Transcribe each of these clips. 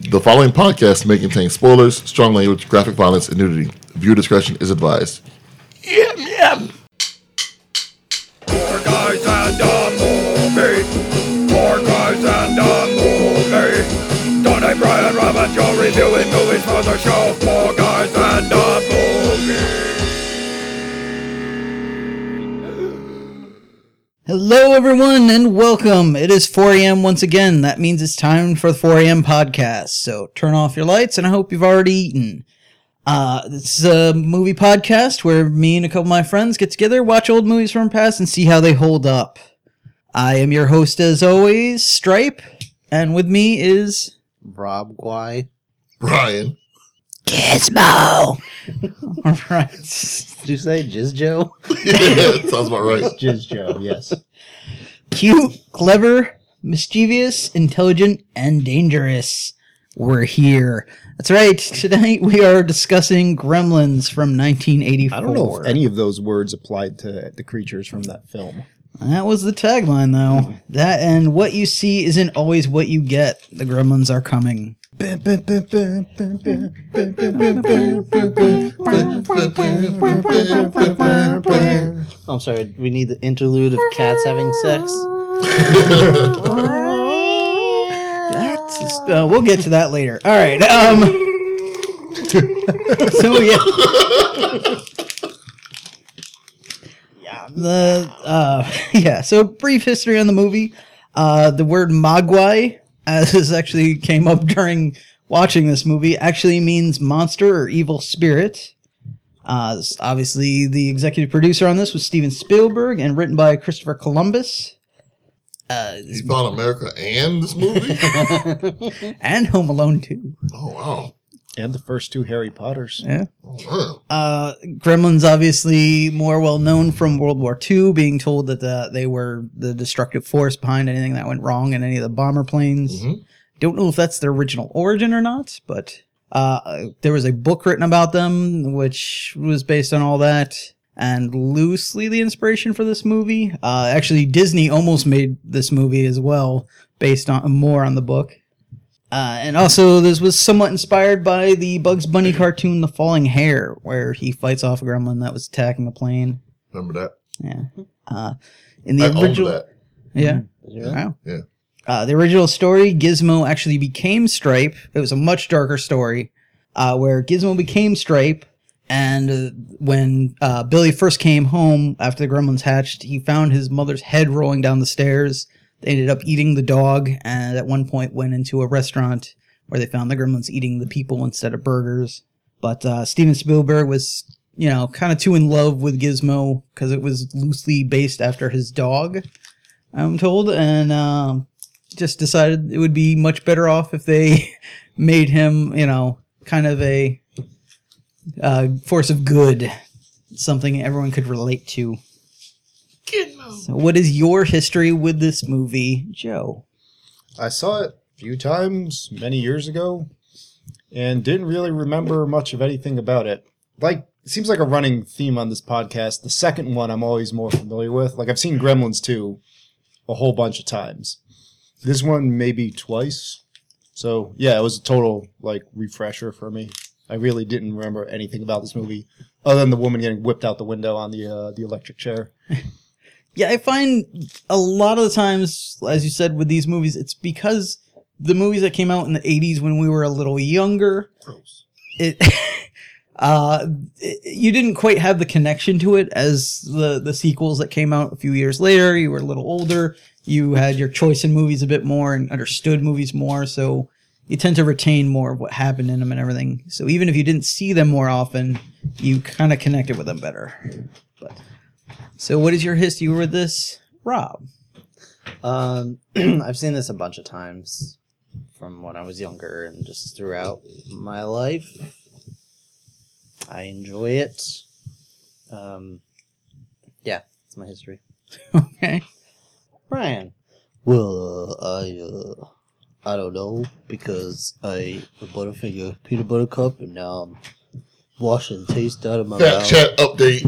The following podcast may contain spoilers, strong language, graphic violence, and nudity. Viewer discretion is advised. Four guys and a movie. Four guys and a movie. Donnie, Brian, Rob, and Joe reviewing movies for the show. Four guys and a movie. Hello, everyone, and welcome. It is 4 a.m. once again. That means it's time for the 4 a.m. podcast. So turn off your lights, and I hope you've already eaten. This is a movie podcast where me and a couple of my friends get together, watch old movies from the past, and see how they hold up. I am your host, as always, Stripe, and with me is... Rob Guy. Brian. Gizmo! Alright. Did you say Jizz Joe? Yeah, sounds about right. Jizz Joe, yes. Cute, clever, mischievous, intelligent, and dangerous. We're here. That's right. Tonight we are discussing Gremlins from 1984. I don't know if any of those words applied to the creatures from that film. That was the tagline, though. That and what you see isn't always what you get. The Gremlins are coming. I'm sorry, we need the interlude of cats having sex. We'll get to that later. All right. So yeah. So brief history on the movie. The word Mogwai, as this actually came up during watching this movie, actually means monster or evil spirit. Obviously, the executive producer on this was Steven Spielberg and written by Christopher Columbus. He found America and this movie? And Home Alone 2. Oh, wow. And the first two Harry Potters. Yeah. Oh, Gremlins obviously more well known from World War II, being told that they were the destructive force behind anything that went wrong in any of the bomber planes. Mm-hmm. Don't know if that's their original origin or not, but there was a book written about them, which was based on all that, and loosely the inspiration for this movie. Actually, Disney almost made this movie as well, based on more on the book. And also, this was somewhat inspired by the Bugs Bunny cartoon, The Falling Hare, where he fights off a gremlin that was attacking a plane. remember that? Yeah. In the I owned original, that. yeah. Yeah. Wow. Yeah. The original story, Gizmo actually became Stripe. It was a much darker story, where Gizmo became Stripe, and when Billy first came home after the gremlins hatched, he found his mother's head rolling down the stairs. They ended up eating the dog, and at one point went into a restaurant where they found the gremlins eating the people instead of burgers. But Steven Spielberg was, kind of too in love with Gizmo because it was loosely based after his dog, I'm told, and just decided it would be much better off if they made him, kind of a force of good, something everyone could relate to. So what is your history with this movie, Joe? I saw it a few times many years ago and didn't really remember much of anything about it. It seems like a running theme on this podcast. The second one I'm always more familiar with. I've seen Gremlins 2 a whole bunch of times. This one maybe twice. So, yeah, it was a total, refresher for me. I really didn't remember anything about this movie other than the woman getting whipped out the window on the electric chair. Yeah, I find a lot of the times, as you said, with these movies, it's because the movies that came out in the 80s when we were a little younger, you didn't quite have the connection to it as the sequels that came out a few years later. You were a little older. You had your choice in movies a bit more and understood movies more, so you tend to retain more of what happened in them and everything. So even if you didn't see them more often, you kind of connected with them better. So what is your history with this, Rob? I've seen this a bunch of times from when I was younger and just throughout my life. I enjoy it. Yeah, that's my history. Okay. Brian. Well, I don't know, because I ate a Butterfinger peanut butter cup and now I'm washing the taste out of my Fact mouth. chat update.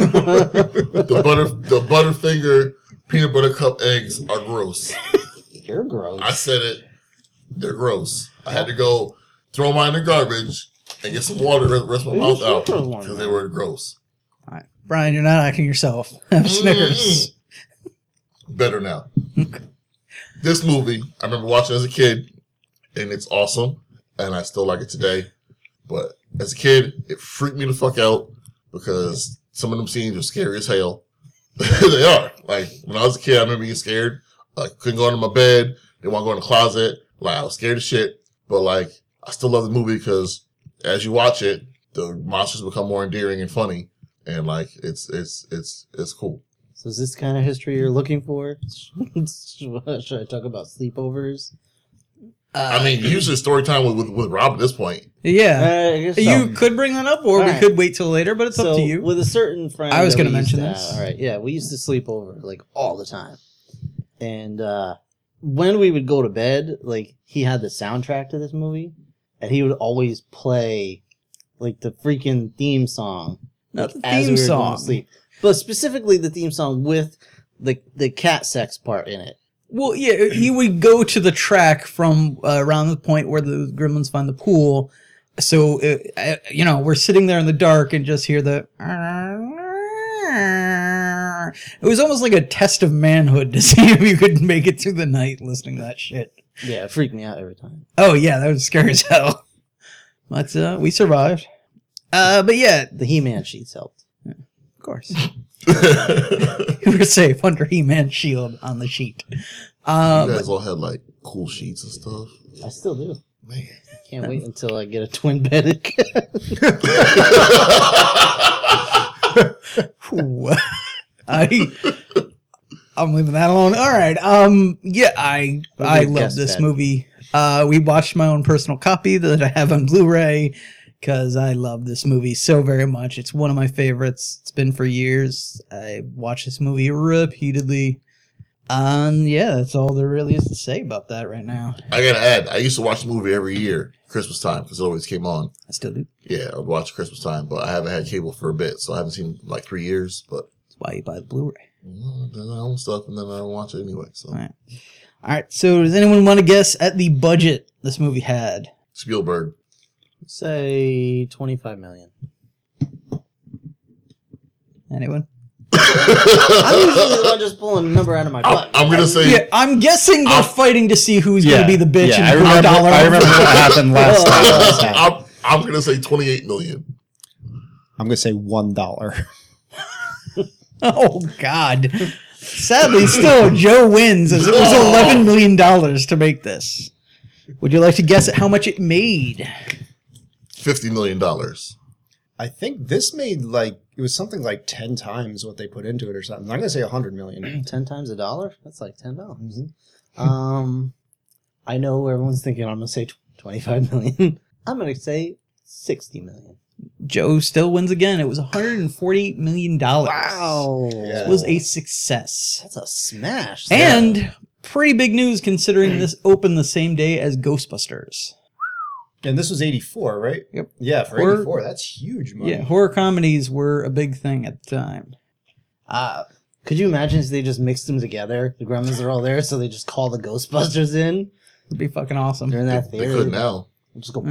the Butterfinger peanut butter cup eggs are gross. You're gross. I said it. They're gross. I had to go throw mine in the garbage and get some water to rest my mouth out because they were gross. All right. Brian, you're not acting yourself. Have Snickers. Better now. This movie, I remember watching as a kid, and it's awesome, and I still like it today. But as a kid, it freaked me the fuck out because some of them scenes are scary as hell. They are. Like, when I was a kid, I remember being scared. I couldn't go into my bed. Didn't want to go in the closet. Like, I was scared as shit. But, like, I still love the movie because as you watch it, the monsters become more endearing and funny. And, like, it's cool. So is this kind of history you're looking for? Should I talk about sleepovers? I mean, usually story time with Rob at this point. Yeah. I guess so. You could bring that up, or we Alright. could wait till later, but it's up to you. With a certain friend, I was going gonna to mention this. All right, yeah, we used to sleep over like all the time, and when we would go to bed, like he had the soundtrack to this movie, and he would always play like the freaking theme song, Not like, the as theme we were going song. to sleep, but specifically the theme song with the cat sex part in it. Well, yeah, he would go to the track from around the point where the gremlins find the pool. So, we're sitting there in the dark and just hear the... It was almost like a test of manhood to see if you could make it through the night listening to that shit. Yeah, it freaked me out every time. Oh, yeah, that was scary as hell. But we survived. But yeah, The He-Man sheets helped. of course. You were safe under He-Man's shield on the sheet. You guys all had, like, cool sheets and stuff. I still do. Man. Can't wait until I get a twin bed again. Ooh. I'm leaving that alone. All right. Yeah, I love guess this that. movie. We watched my own personal copy that I have on Blu-ray because I love this movie so very much. It's one of my favorites. It's been for years. I watched this movie repeatedly. Yeah, that's all there really is to say about that right now. I gotta add, I used to watch the movie every year, Christmas time, because it always came on. I still do. Yeah, I would watch Christmas time, but I haven't had cable for a bit, so I haven't seen like 3 years. But That's why you buy the Blu-ray. then I own stuff, and then I don't watch it anyway. So All right. So does anyone want to guess at the budget this movie had? Spielberg, Say 25 million. Anyone? I'm usually the one just pulling a number out of my butt. I'm gonna say Yeah, I'm guessing they're fighting to see who's going to be the bitch Yeah, and put a dollar. I over. remember what happened last time. This happened. I'm gonna say 28 million. I'm gonna say $1. Oh God! Sadly, still Joe wins as it was $11 million to make this. Would you like to guess at how much it made? $50 million. I think this made it was something like 10 times what they put into it or something. I'm gonna say 100 million. 10 times $1? That's like $10. I know everyone's thinking I'm going to say 25 million. I'm going to say 60 million. Joe still wins again. It was $140 million. Wow. This was a success. That's a smash. And pretty big news considering this opened the same day as Ghostbusters. And this was 84, right? Yep. Yeah, for Horror- 84, that's huge money. Yeah, horror comedies were a big thing at the time. Could you imagine if they just mixed them together? The Gremlins are all there, so they just call the Ghostbusters in. It'd be fucking awesome. They're in that They theater. could now. Just go.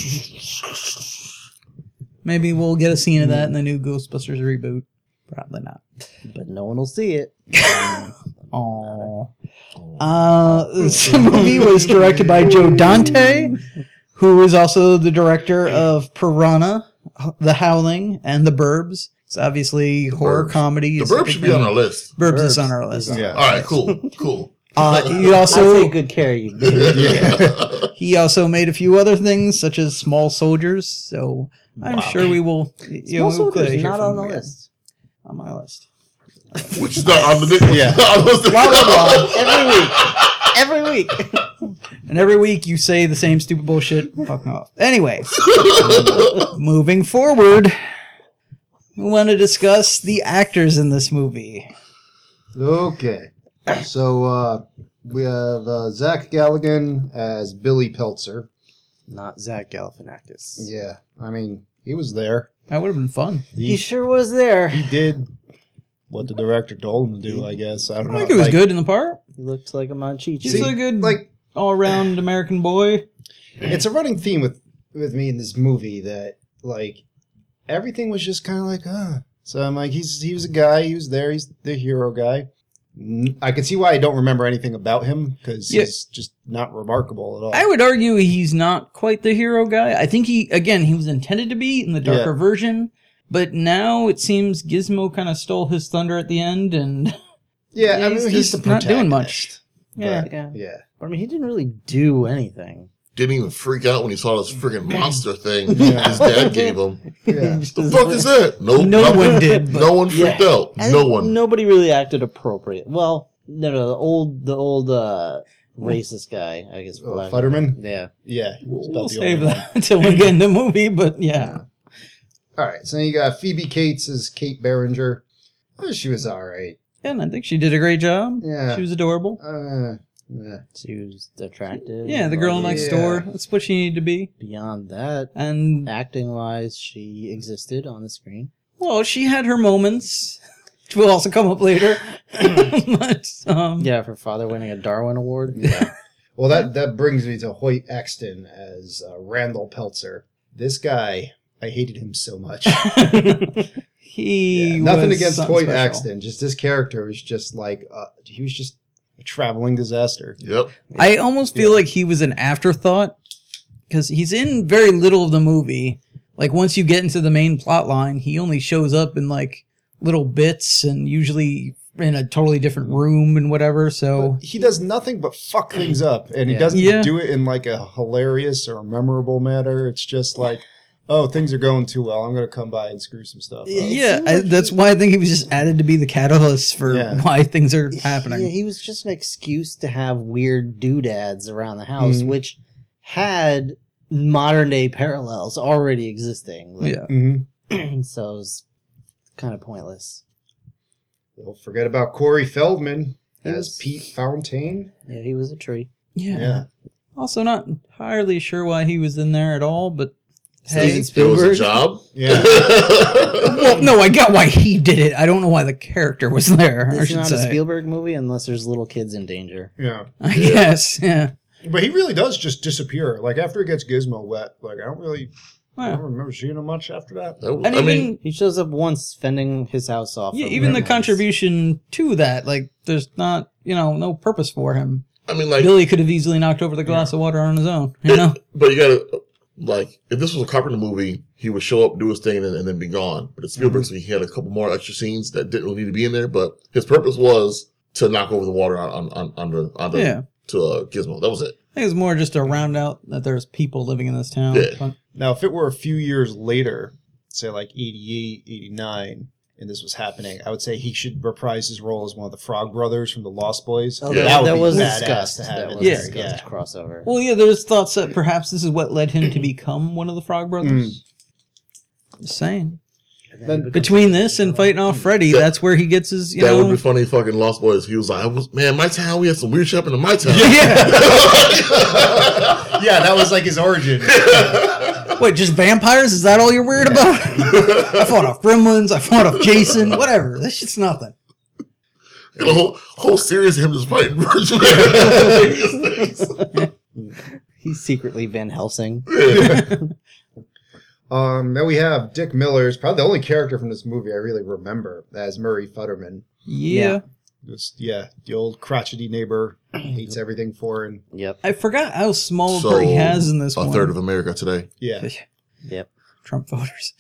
Maybe we'll get a scene of that in the new Ghostbusters reboot. Probably not. But no one will see it. Aww. This movie was directed by Joe Dante, who is also the director of Piranha, The Howling, and The Burbs. It's obviously horror Burbs. comedy. The is a Burp big should be on thing. our list. Burbs is on our list. Yeah. All right, cool. He I also take good care of you, baby. he also made a few other things such as Small Soldiers. So I'm sure we will. Small Soldiers hear not from on the him again. list. On my list. Which is not on the list. Yeah. Blah, blah, blah. Every week. And every week you say the same stupid bullshit. Fuck off. Anyway, moving forward, we want to discuss the actors in this movie. Okay. So, we have Zach Galligan as Billy Peltzer. Not Zach Galifianakis. Yeah. I mean, he was there. That would have been fun. He sure was there. He did what the director told him to do, I guess. I don't I know. think it was good in the part. He looked like a Monchichi. He's a good, Like, all-around American boy. It's a running theme with me in this movie that like everything was just kind of like So I'm like, he was a guy, he was there, he's the hero guy. I can see why I don't remember anything about him because he's just not remarkable at all. I would argue he's not quite the hero guy. I think he was intended to be in the darker version, but now it seems Gizmo kind of stole his thunder at the end, and I mean, he's the just not doing much. protagonist. Yeah. Yeah. But I mean, he didn't really do anything. Didn't even freak out when he saw this friggin' monster thing Yeah. his dad gave him. Yeah. The fuck is that? Nope, No nothing. one did, but- No one freaked out. I No think one. Nobody really acted appropriate. Well, no, the old racist guy, I guess. Futterman? Yeah. Yeah. he was about We'll the save only one. that until we get in the movie, but yeah. All right, so then you got Phoebe Cates as Kate Berenger. She was all right. Yeah, and I think she did a great job. Yeah. She was adorable. Yeah. She was attractive. Yeah, the girl next Yeah. door. That's what she needed to be. Beyond that, And, acting-wise, she existed on the screen. well, she had her moments, which will also come up later. But, Yeah, for father winning a Darwin Award. Yeah. Well, that brings me to Hoyt Exton as Randall Peltzer. This guy, I hated him so much. he Nothing was against something Hoyt special. Exton, just this character was just like he was just a traveling disaster. Yep. I almost feel like he was an afterthought because he's in very little of the movie. Like once you get into the main plot line, he only shows up in like little bits and usually in a totally different room and whatever. So He does nothing but fuck things up, and he Yeah. doesn't Yeah. do it in like a hilarious or memorable manner. It's just like, oh, things are going too well. I'm going to come by and screw some stuff up. yeah, that's why I think he was just added to be the catalyst for Yeah. why things are happening. Yeah, he was just an excuse to have weird doodads around the house, which had modern day parallels already existing. Like, Yeah. Mm-hmm. so it was kind of pointless. Don't forget about Corey Feldman He as was- Pete Fontaine. Yeah, he was a tree. Yeah. Yeah. Also, not entirely sure why he was in there at all, but hey, Steven It was a Spielberg. job. Yeah. well, no, I got why he did it. I don't know why the character was there. I It's should not say. a Spielberg movie unless there's little kids in danger. Yeah. I guess, yeah. But he really does just disappear. Like after he gets Gizmo wet, like I don't Well, remember seeing him much after that. and I mean, He shows up once fending his house off. yeah, from even the gremlins. contribution to that, like, there's not, no purpose for him. like, Billy could have easily knocked over the glass of water on his own, you know? but you gotta, like, if this was a Carpenter movie, he would show up, do his thing, and then be gone. But it's Spielberg, so he had a couple more extra scenes that didn't really need to be in there. But his purpose was to knock over the water on Yeah. to Gizmo. That was it. I think it's more just to round out that there's people living in this town. Yeah. But- Now, if it were a few years later, say like 88, 89, and this was happening, I would say he should reprise his role as one of the Frog Brothers from the Lost Boys. Oh, Yeah. that, would be was badass discussed. to have That in was Yeah. there, discussed crossover. well, yeah, there's thoughts that perhaps this is what led him to become one of the Frog Brothers. Just saying. Between this and fighting off Freddy, that's where he gets his, That would be funny. Fucking Lost Boys. He was like, man, my town. We had some weird shit happen in my town. Yeah, that was like his origin. Wait, just vampires? Is that all you're worried about? I fought off gremlins. I fought off Jason. Whatever. This shit's nothing. And a whole series of him just fighting virtually. He's secretly Van Helsing. Then we have Dick Miller's probably the only character from this movie I really remember as Murray Futterman. Yeah. Just, the old crotchety neighbor hates everything foreign. Yep. I forgot how small a part he has in this a one. third of America today. Yeah. Yep. Trump voters.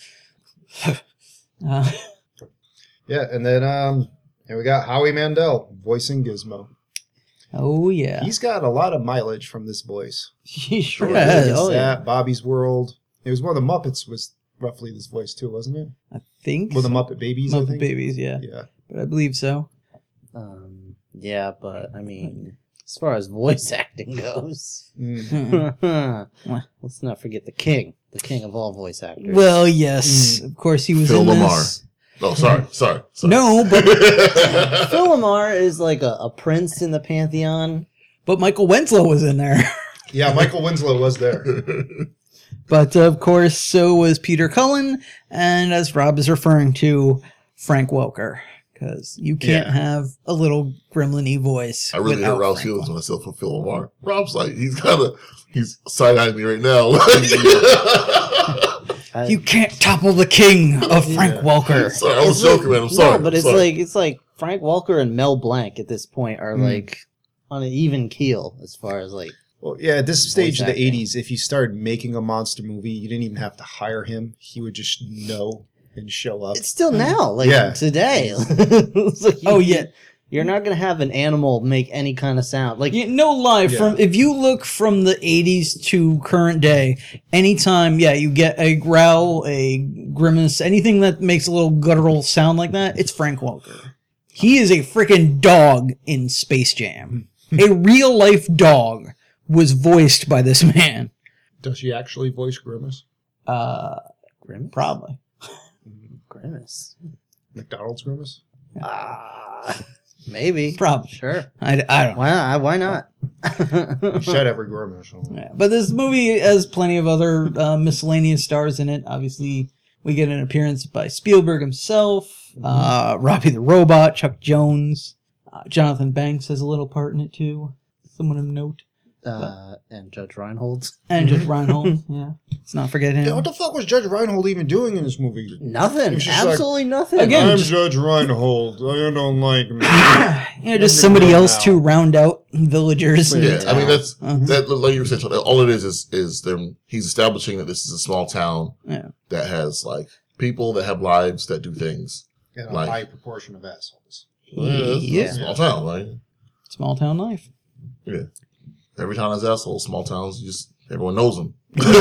Yeah, and then we got Howie Mandel voicing Gizmo. Oh, yeah. He's got a lot of mileage from this voice. He sure Yeah, has. Oh, yeah. That, Bobby's World. It was one of the Muppets was roughly this voice too, wasn't it? I think. Well, the so. Muppet Babies, I Muppet think. Babies, yeah. Yeah. But I believe so. Yeah, but I mean, as far as voice acting goes, Mm. let's not forget the king of all voice actors. Well, yes. Of course, he was Phil in Lamar. this. Oh, sorry. No, but Phil Lamar is like a prince in the pantheon. Michael Winslow was in there. Yeah, Michael Winslow was there. But of course, so was Peter Cullen, and as Rob is referring to, Frank Welker, because you can't have a little gremlin-y voice. I really hurt without Rob's Frank feelings when Welker. I said fulfill Lamar. Rob's like, he's side-eyeing me right now. You can't topple the king of Frank Welker. Sorry, I was joking, man. I'm sorry. No, but it's like Frank Welker and Mel Blanc at this point are like on an even keel as far as like. Well, yeah, at this stage of the acting. 80s, if you started making a monster movie, you didn't even have to hire him. He would just know and show up. It's still now, like today. It's like you're not gonna have an animal make any kind of sound. Like No lie, from if you look from the 80s to current day, anytime, you get a growl, a grimace, anything that makes a little guttural sound like that, it's Frank Welker. He is a freaking dog in Space Jam. A real-life dog was voiced by this man. Does he actually voice Grimace? Grimace? Probably. Grimace. McDonald's Grimace? Maybe. Probably. Sure. I don't know. Why not? He said every Grimace. Yeah, but this movie has plenty of other miscellaneous stars in it. Obviously, we get an appearance by Spielberg himself, Robbie the Robot, Chuck Jones, Jonathan Banks has a little part in it too. Someone of note. And Judge Reinhold. And just Reinhold, let's not forget him. Yeah, what the fuck was Judge Reinhold even doing in this movie? Nothing. It's just Absolutely nothing. Again, I'm Judge Reinhold. I don't like me. just somebody else to round out villagers. Yeah, I mean that's that. Like you were saying, all it is them. He's establishing that this is a small town that has like people that have lives that do things. And a Like- high proportion of assholes. It's a small town, right? Small town life. Yeah. Every town has assholes. Small towns, everyone knows them.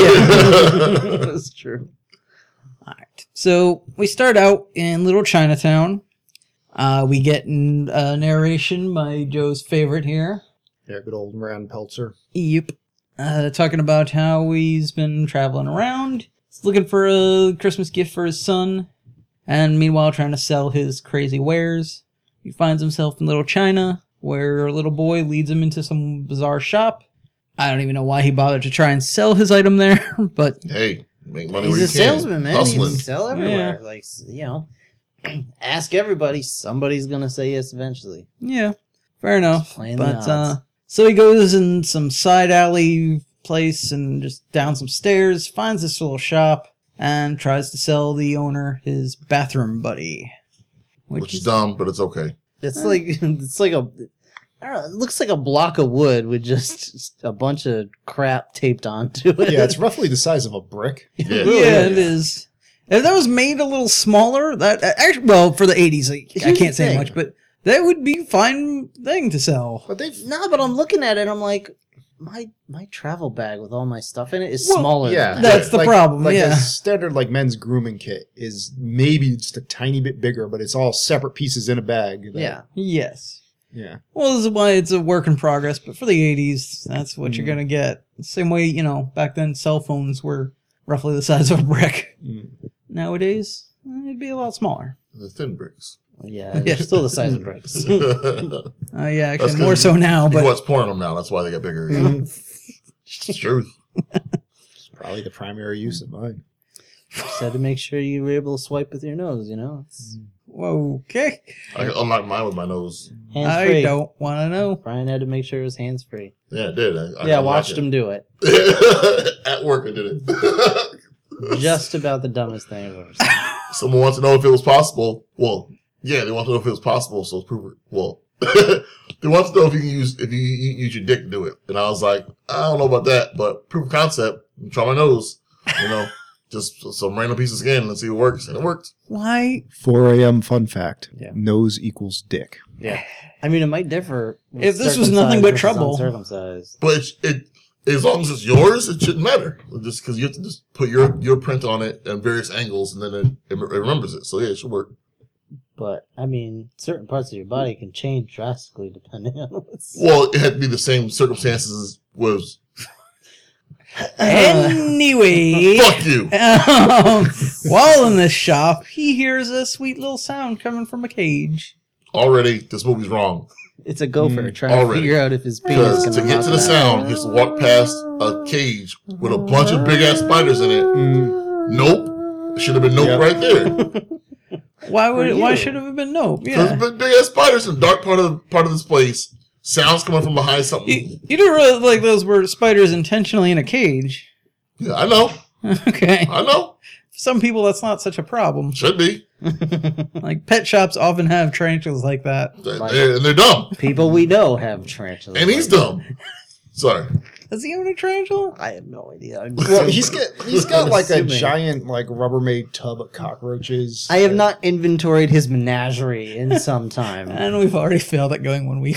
That's true. All right. So we start out in Little Chinatown. We get a narration by Joe's favorite here. Yeah, good old Rand Peltzer. Yep. Talking about how he's been traveling around. He's looking for a Christmas gift for his son. And meanwhile trying to sell his crazy wares. He finds himself in Little China, where a little boy leads him into some bizarre shop. I don't even know why he bothered to try and sell his item there, but Hey, make money He's where you a can. salesman, man. He Hustling. can sell everywhere. Like, ask everybody. Somebody's gonna say yes eventually. yeah, fair enough. Playing the But odds. so he goes in some side alley place and just down some stairs, finds this little shop, and tries to sell the owner his bathroom buddy. Which is dumb, but it's okay. It's like I don't know, it looks like a block of wood with just a bunch of crap taped onto it. Yeah, it's roughly the size of a brick. Yeah. Yeah, it is. If that was made a little smaller, that actually, well, for the 80s, I Here's can't the say thing. much, but that would be a fine thing to sell. But they've But I'm looking at it, I'm like, my travel bag with all my stuff in it is Well, smaller. yeah, than That's the problem, Like yeah. a standard like men's grooming kit is maybe just a tiny bit bigger, but it's all separate pieces in a bag. Yeah. Yes. Yeah. Well, this is why it's a work in progress, but for the 80s, that's what you're going to get. Same way, back then cell phones were roughly the size of a brick. Nowadays, it'd be a lot smaller. The thin bricks. Yeah, it's still the size of bricks. Yeah, actually, That's more 'cause so now, You but watch porn on them now. That's why they got bigger. It's the truth. It's probably the primary use of mine. Just had to make sure you were able to swipe with your nose, It's okay. I can unlock mine with my nose. hands I free. don't want to know. Brian had to make sure it was hands free. Yeah, I did. I Yeah, unlocked watched it. him do it. At work, I did it. Just about the dumbest thing I've ever seen. Someone wants to know if it was possible. Well, yeah, they want to know if it was possible. So prove it. Well, they want to know if you can use your dick to do it. And I was like, I don't know about that, but proof of concept. Try my nose. Just some random piece of skin and see if it works. And it worked. Why? 4 a.m. fun fact. Yeah. Nose equals dick. Yeah. I mean, it might differ. with If this was nothing but circumcised trouble. versus uncircumcised. But it as long as it's yours, it shouldn't matter. Just because you have to just put your print on it at various angles, and then it remembers it. So yeah, it should work. But, I mean, certain parts of your body can change drastically depending on what's... Well, it had to be the same circumstances as was. Anyway. Fuck you. While in this shop, he hears a sweet little sound coming from a cage. Already, this movie's wrong. It's a gopher trying already. to figure out if his penis Because can to get to the sound, he has to walk past a cage with a bunch of big ass spiders in it. Nope. Should have been nope Yep. right there. Why should it have been no? Yeah. There's big ass spiders in the dark part of this place. Sounds coming from behind something. You didn't realize like those were spiders intentionally in a cage. Yeah, I know. Okay. I know. For some people, that's not such a problem. Should be. Like pet shops often have tarantulas like that. They're dumb. People we know have tarantulas. And he's dumb. Sorry. Does he own a tarantula? I have no idea. Well, he's got like a assuming. giant like Rubbermaid tub of cockroaches. I have not inventoried his menagerie in some time. And we've already failed at going 1 week.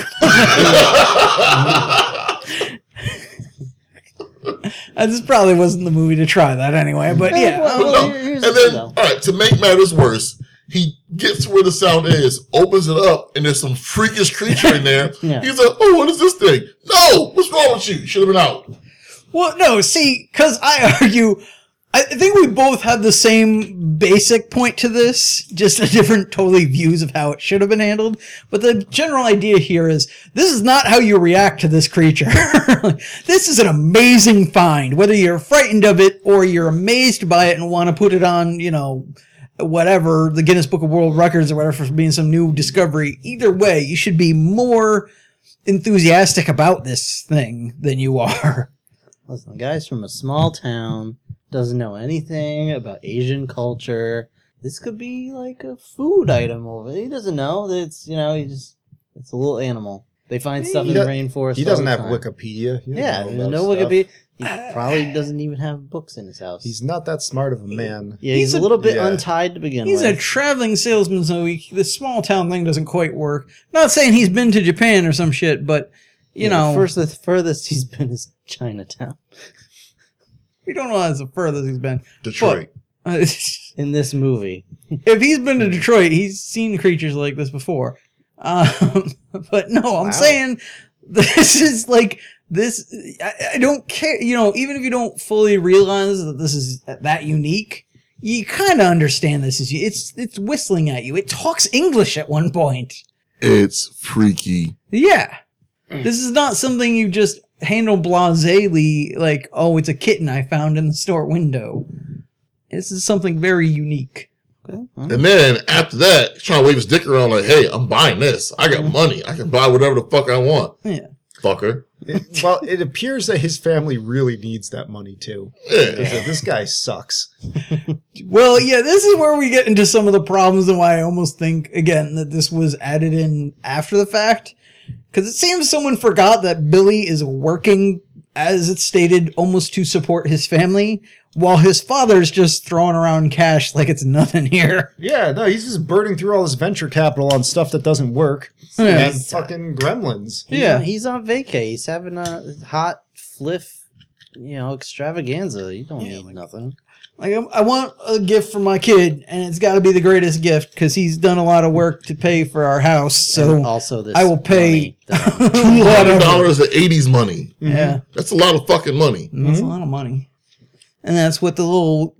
This probably wasn't the movie to try that anyway, but yeah. Well, No. here's And the then, thing, all right, to make matters worse, he gets where the sound is, opens it up, and there's some freakish creature in there. Yeah. He's like, oh, what is this thing? No! What's wrong with you? Should have been out. Well, no, see, because I argue, I think we both had the same basic point to this, just a different totally views of how it should have been handled. But the general idea here is, this is not how you react to this creature. This is an amazing find, whether you're frightened of it or you're amazed by it and want to put it on, you know, whatever, the Guinness Book of World Records or whatever for being some new discovery. Either way, you should be more enthusiastic about this thing than you are. Listen, the guy's from a small town, doesn't know anything about Asian culture. This could be like a food item over there. He doesn't know that it's, you know, it's a little animal. They find stuff in the rainforest. He doesn't all have the time. Wikipedia. He doesn't Yeah, know there's about no stuff. Wikipedia. He probably doesn't even have books in his house. He's not that smart of a man. yeah, he's he's a a- little bit yeah. untied to begin He's a with. traveling salesman, so this small town thing doesn't quite work. Not saying he's been to Japan or some shit, but, you know, the furthest he's been is Chinatown. we don't know that's the furthest he's been. Detroit. But, In this movie. if he's been to Detroit, he's seen creatures like this before. But no, I'm saying this is like this. I don't care. You know, even if you don't fully realize that this is that unique, you kind of understand this is it's whistling at you. It talks English at one point. It's freaky. Yeah, this is not something you just handle blasely like, oh, it's a kitten I found in the store window. This is something very unique. And then after that, he's trying to wave his dick around like, hey, I'm buying this. I got money. I can buy whatever the fuck I want. Yeah. Fucker. Well, it appears that his family really needs that money too. Yeah. This guy sucks. Well, yeah, this is where we get into some of the problems and why I almost think, again, that this was added in after the fact. Because it seems someone forgot that Billy is working, as it's stated, almost to support his family, while his father's just throwing around cash like it's nothing here. Yeah, no, he's just burning through all his venture capital on stuff that doesn't work. Yeah. And fucking gremlins. Yeah. He's on vacay. He's having a hot fliff, extravaganza. You don't need nothing. Like, I want a gift for my kid, and it's got to be the greatest gift, because he's done a lot of work to pay for our house, so And also this I will pay money that I'm- whatever. $200 of 80s money. Yeah. That's a lot of fucking money. That's a lot of money. And that's what the little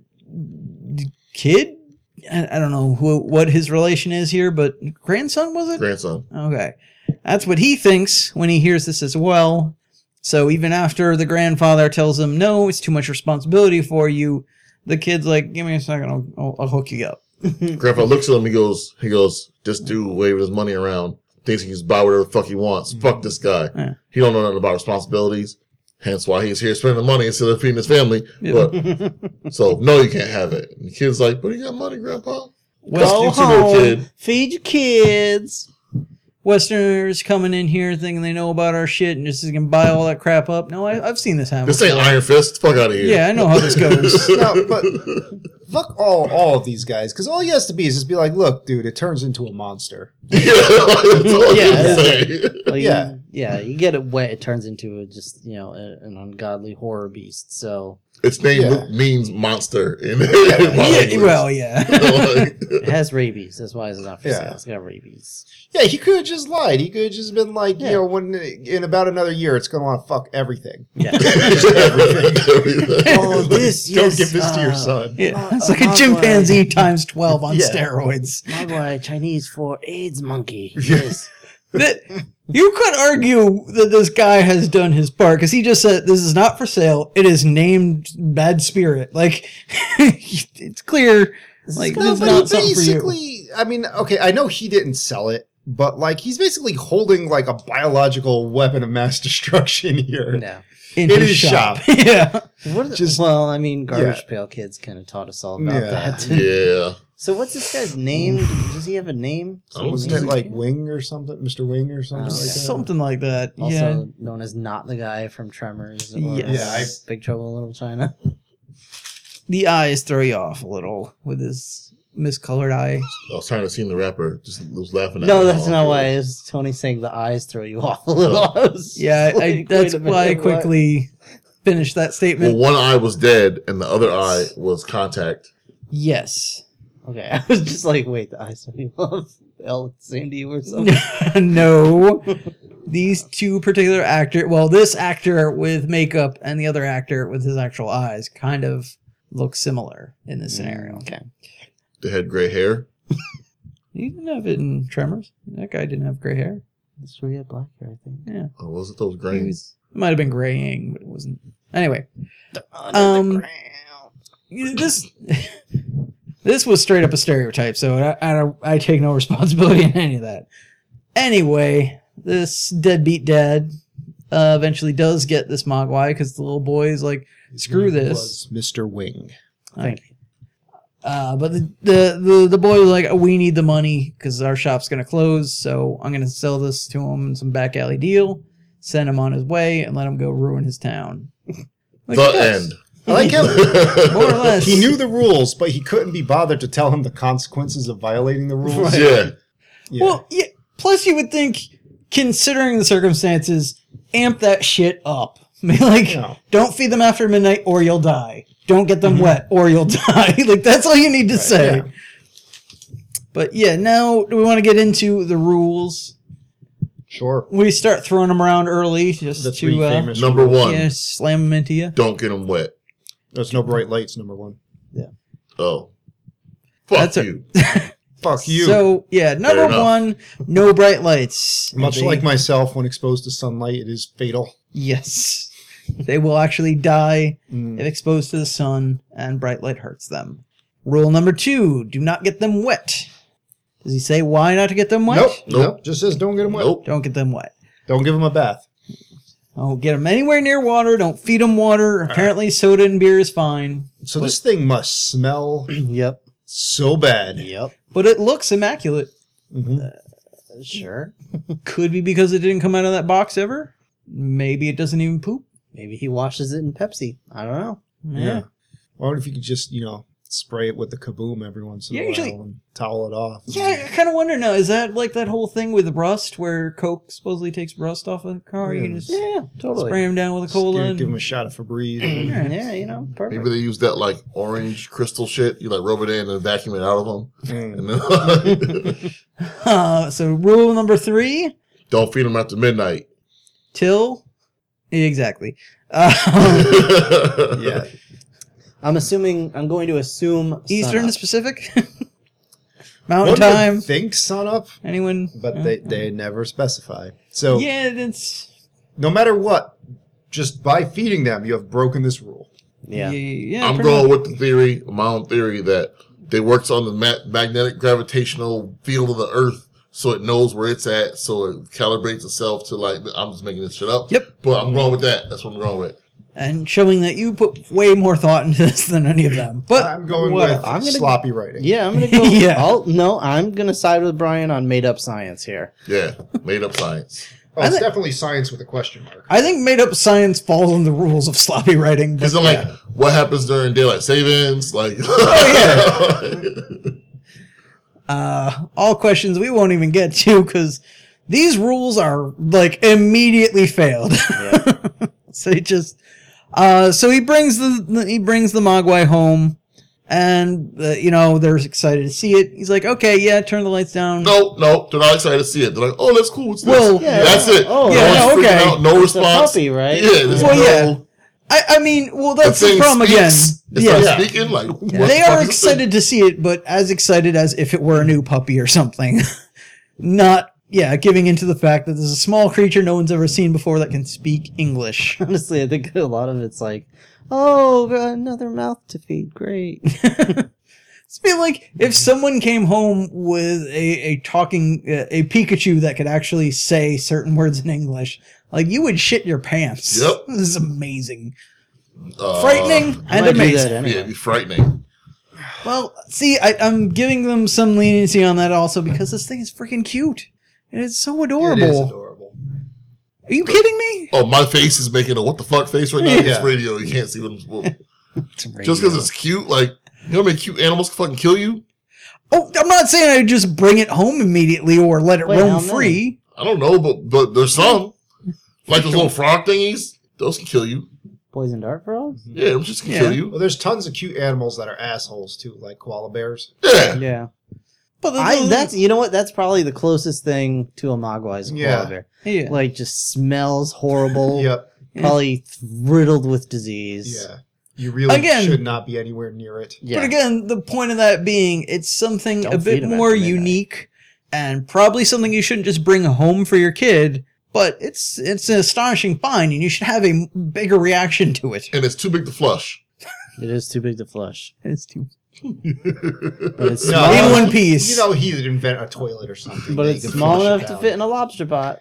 kid, I don't know what his relation is here, but grandson, was it? Grandson. Okay. That's what he thinks when he hears this as well. So even after the grandfather tells him, no, it's too much responsibility for you, the kid's like, give me a second, I'll hook you up. Grandpa looks at him, he goes, this dude waving his money around, thinks he can just buy whatever the fuck he wants. Fuck this guy. Yeah. He don't know nothing about responsibilities. Hence why he's here spending money instead of feeding his family. Yeah. But so no, you can't have it. And the kid's like, but you got money, Grandpa. Well, Go Cute little home, kid. feed your kids. Westerners coming in here thinking they know about our shit and just can buy all that crap up. No, I've seen this happen. This ain't before. Iron Fist. Fuck out of here. Yeah, I know how this goes. No, but fuck all of these guys, because all he has to be is just be like, look, dude, it turns into a monster. That's all I Yeah, can say. Like, Yeah. you get it wet, it turns into an ungodly horror beast. So Its name Yeah. means monster in my Yeah, language. well, yeah. Like, it has rabies. That's why it's not for Yeah. sale. It's got rabies. Yeah, he could have just lied. He could have just been like, Yeah. when in about another year, it's going to want to fuck everything. Yeah. oh, this Don't give this to your son. Yeah, it's like a chimpanzee times 12 on Yeah. steroids. My boy, Chinese for AIDS monkey. Yes. That, you could argue that this guy has done his part, because he just said, this is not for sale. It is named Bad Spirit. Like, it's clear Like, No, it's but not he something for you. basically, I mean, okay, I know he didn't sell it, but like he's basically holding like a biological weapon of mass destruction here. Yeah. In in his his shop. shop. Yeah. Well, I mean, Garbage Yeah. Pail Kids kind of taught us all about Yeah. that. Yeah. So what's this guy's name? Does he have a name? I don't Wasn't think it like Wing or something? Mr. Wing or something Oh, like that? Something like that. Also Yeah. known as not the guy from Tremors or Yes. Big Trouble in Little China. The eyes throw you off a little with his miscolored eye. I was trying to see the rapper. Just was laughing at No, me. that's not why. It's Tony saying the eyes throw you off a little. I was Yeah, just like, that's wait a why I minute, what? quickly finished that Well, statement. one eye was dead and the other eye was contact. Yes. Okay, I was just like, wait, the eyes throw you off. El Sandy or something. No. These two particular this actor with makeup and the other actor with his actual eyes kind of look similar in this scenario. Okay. They had gray hair. He didn't have it in Tremors. That guy didn't have gray hair. That's where he had black hair, I think. Yeah. Oh, was it those He grains? was, it might have been graying, but it wasn't. Anyway. Under Um, the ground. This was straight up a stereotype, so I take no responsibility in any of that. Anyway, this deadbeat dad eventually does get this Mogwai because the little boy is like, screw this. Was Mr. Wing. Thank you. But the boy was like, we need the money because our shop's going to close, so I'm going to sell this to him in some back alley deal, send him on his way, and let him go ruin his town. Like he The does. end. I like him. More or less. He knew the rules, but he couldn't be bothered to tell him the consequences of violating the rules. Yeah. Yeah. Well, yeah, plus you would think, considering the circumstances, amp that shit up. I mean, like, Yeah. don't feed them after midnight or you'll die. Don't get them wet or you'll die. Like, that's all you need to say. yeah. But yeah, now do we want to get into the rules? Sure. We start throwing them around early just The three to famous Number rules. one, yeah, slam them into you. don't get them wet. There's no bright lights, number one. Oh. Fuck That's you. Fuck you. So yeah, number enough. one, no bright lights. Much They- like myself, when exposed to sunlight, it is fatal. yes, they will actually die Mm. if exposed to the sun and bright light hurts them. Rule number 2, do not get them wet. Does he say why not to get them wet? Nope. Nope. Nope. Just says don't get them wet. Nope. Don't get them wet. Don't give them a bath. Don't get them anywhere near water. Don't feed them water. Apparently soda and beer is fine. So this thing must smell Yep. so bad. Yep. But it looks immaculate. Mhm. Sure. Could be because it didn't come out of that box ever. Maybe it doesn't even poop. Maybe he washes it in Pepsi. I don't know. Yeah. Or if you could just, spray it with the kaboom every once in Yeah, a while usually- and towel it off. Yeah, I kind of wonder now. Is that like that whole thing with rust where Coke supposedly takes rust off a car? You can just Yeah, totally. spray them down with a cola. Give and- him a shot of Febreze. Yeah, perfect. Maybe they use that like orange crystal shit. You like rub it in and vacuum it out of them. Mm. And then So rule number 3, don't feed them after midnight. till exactly. Yeah. I'm going to assume Eastern sunup. Pacific, Mountain One Time. would think sunup, Anyone? but they never specify. So Yeah, it's no matter what, just by feeding them, you have broken this rule. Yeah. yeah. I'm pretty going much. with the theory, my own theory, that they works on the magnetic gravitational field of the Earth, so it knows where it's at, so it calibrates itself to like. I'm just making this shit up. Yep. But I'm going with that. That's what I'm going with. And showing that you put way more thought into this than any of them. But I'm going whatever. with I'm gonna- sloppy writing. Yeah, I'm gonna go. Yeah. I'm gonna side with Brian on made up science here. Yeah, made up science. Oh, I it's think- definitely science with a question mark. I think made up science falls in the rules of sloppy writing. But Because I'm like, what happens during daylight savings? Like, all questions we won't even get to because these rules are like immediately failed. So he just, so he brings the Mogwai home, and they're excited to see it. He's like, okay, yeah, turn the lights down. nope, they're not excited to see it. They're like, oh, that's cool. What's this? Well, yeah, that's it. oh, no yeah, one's freaking okay. out, no It's a response. puppy, right? Yeah, there's Well, no, yeah. I mean, well, that's the thing problem again. speaks. It's Yeah. not speaking. Like, what They the are fuck is this thing? excited to see it, but as excited as if it were a new puppy or something. Not, giving into the fact that there's a small creature no one's ever seen before that can speak English. Honestly, I think a lot of it's like, oh, got another mouth to feed. Great. It's be like if someone came home with a talking a Pikachu that could actually say certain words in English. Like, you would shit your pants. Yep. This is amazing. Frightening and might do that amazing. anyway. Yeah, it'd be frightening. Well, see, I'm giving them some leniency on that also because this thing is freaking cute. And it's so adorable. It is adorable. Are you kidding me? Oh, my face is making a what the fuck face right now. Yeah. It's radio. You can't see what I'm. Just because it's cute, like, you know how many cute animals can fucking kill you? Oh, I'm not saying I just bring it home immediately or let it Wait, how roam many? free. I don't know, but there's some. Like those little frog thingies. Those can kill you. Poison dart frogs? Yeah, those just can Yeah. kill you. Well, there's tons of cute animals that are assholes too, like koala bears. Yeah. Yeah. But That's you know what? That's probably the closest thing to a mogwai is a Yeah. koala bear. yeah. Like, just smells horrible. Yep. Probably riddled with disease. Yeah. You really Again- should not be anywhere near it. Yeah. But again, the point of that being, it's something Don't a bit feed 'em more after midnight. unique and probably something you shouldn't just bring home for your kid. But it's an astonishing find, and you should have a bigger reaction to it. And it's too big to flush. It is too big to flush. It's too But it's No. small, in one piece. You know, he'd invent a toilet or something. but that it's you could small flush it enough to down. fit in a lobster pot.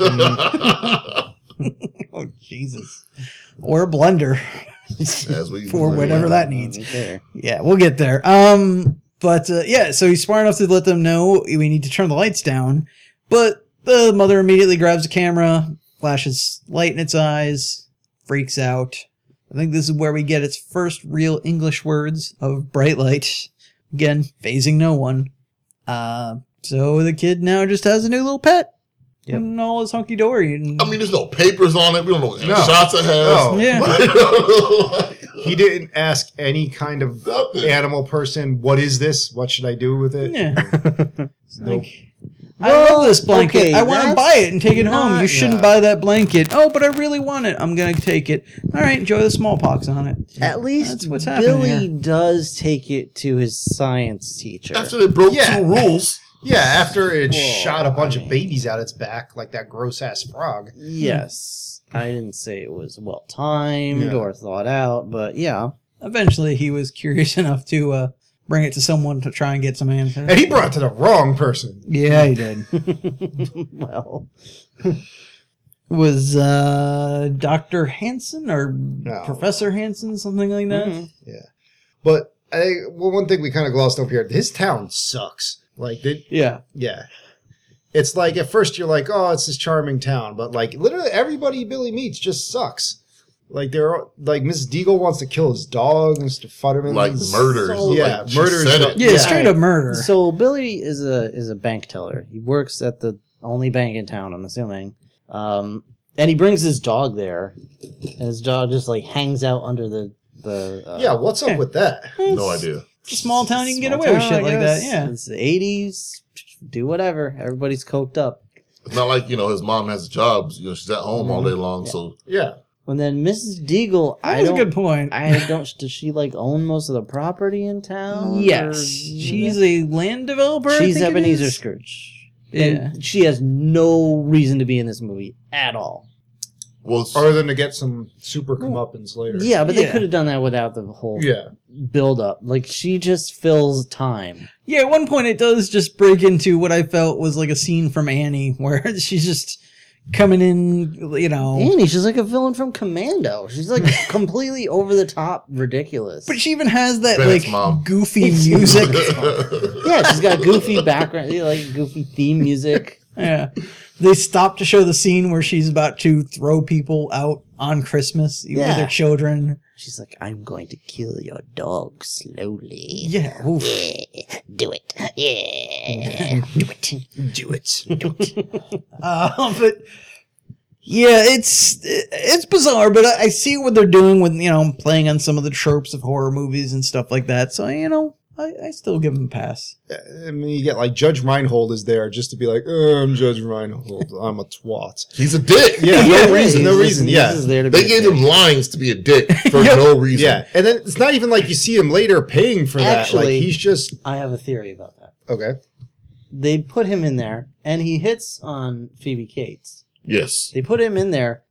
Oh Jesus! Or a blender As we for whatever that needs. There. Yeah, we'll get there. But yeah, so he's smart enough to let them know we need to turn the lights down. But the mother immediately grabs a camera, flashes light in its eyes, freaks out. I think this is where we get its first real English words of bright light. Again, phasing no one. So the kid now just has a new little pet. Yep. And all is hunky dory. I mean, there's no papers on it. We don't know what kind of No. shots it has. No. Yeah. He didn't ask any kind of Nothing. animal person, what is this? What should I do with it? Yeah. Nope. I love this blanket. okay, I want to that's buy it and take it home. You not- shouldn't yeah. buy that blanket. Oh, but I really want it. I'm going to take it. All right, enjoy the smallpox on it. At least That's what's happening Billy here. does take it to his science teacher. After they broke Yeah. 2 rules. Yeah, after it Whoa, shot a bunch I of mean- babies out its back, like that gross ass frog. Yes. I didn't say it was well timed Yeah. or thought out, but yeah. Eventually, he was curious enough to bring it to someone to try and get some answers. And he brought it to the wrong person. Yeah, he did. Well, Was Dr. Hansen or No. Professor Hansen, something like that? mhm. But one thing we kind of glossed over here, his town sucks. Like, Yeah. yeah. It's like, at first you're like, oh, it's this charming town. But, like, literally everybody Billy meets just sucks. Like, like, Mrs. Deagle wants to kill his dog, Mr. Futterman. Like murders. So- Yeah, Like, she murders. said it. Yeah, Yeah. straight up murder. So Billy is a bank teller. He works at the only bank in town, I'm assuming. And he brings his dog there, and his dog just like hangs out under the Yeah, what's up with that? No idea. It's a small town, you can get small away with town, shit I like that. guess. Yeah. It's the 80s. Do whatever. Everybody's coked up. It's not like, his mom has jobs. She's at home all day long. Yeah. So Yeah. And then Mrs. Deagle, That I was a don't. good point. Does she like own most of the property in town? Yes. or- She's a land developer. I She's think it Ebenezer is. Scrooge. Yeah. And she has no reason to be in this movie at all. well, it's- Other than to get some super comeuppance later. Yeah, but they Yeah. could have done that without the whole Yeah. build up. Like, she just fills time. Yeah, at one point it does just break into what I felt was like a scene from Annie where she's just coming in, Annie, she's like a villain from Commando. She's like completely over the top ridiculous. But she even has that Bennett's like mom. goofy music. Yeah, she's got goofy background, like goofy theme music. Yeah. They stop to show the scene where she's about to throw people out on Christmas with Yeah. their children. She's like, I'm going to kill your dog slowly. Yeah. Oof. Yeah, do it. Yeah. Do it. Do it. But yeah, it's bizarre, but I see what they're doing with, playing on some of the tropes of horror movies and stuff like that. So, I still give them a pass. I mean, you get like Judge Reinhold is there just to be like, oh, I'm Judge Reinhold. I'm a twat. he's a dick. Yeah, Yeah, no reason, no he's reason. just- Yeah. he's just there to be They a gave dick. him lines to be a dick for no reason. Yeah. And then it's not even like you see him later paying for that. Actually- Like, he's just, I have a theory about that. okay. They put him in there, and he hits on Phoebe Cates. Yes. They put him in there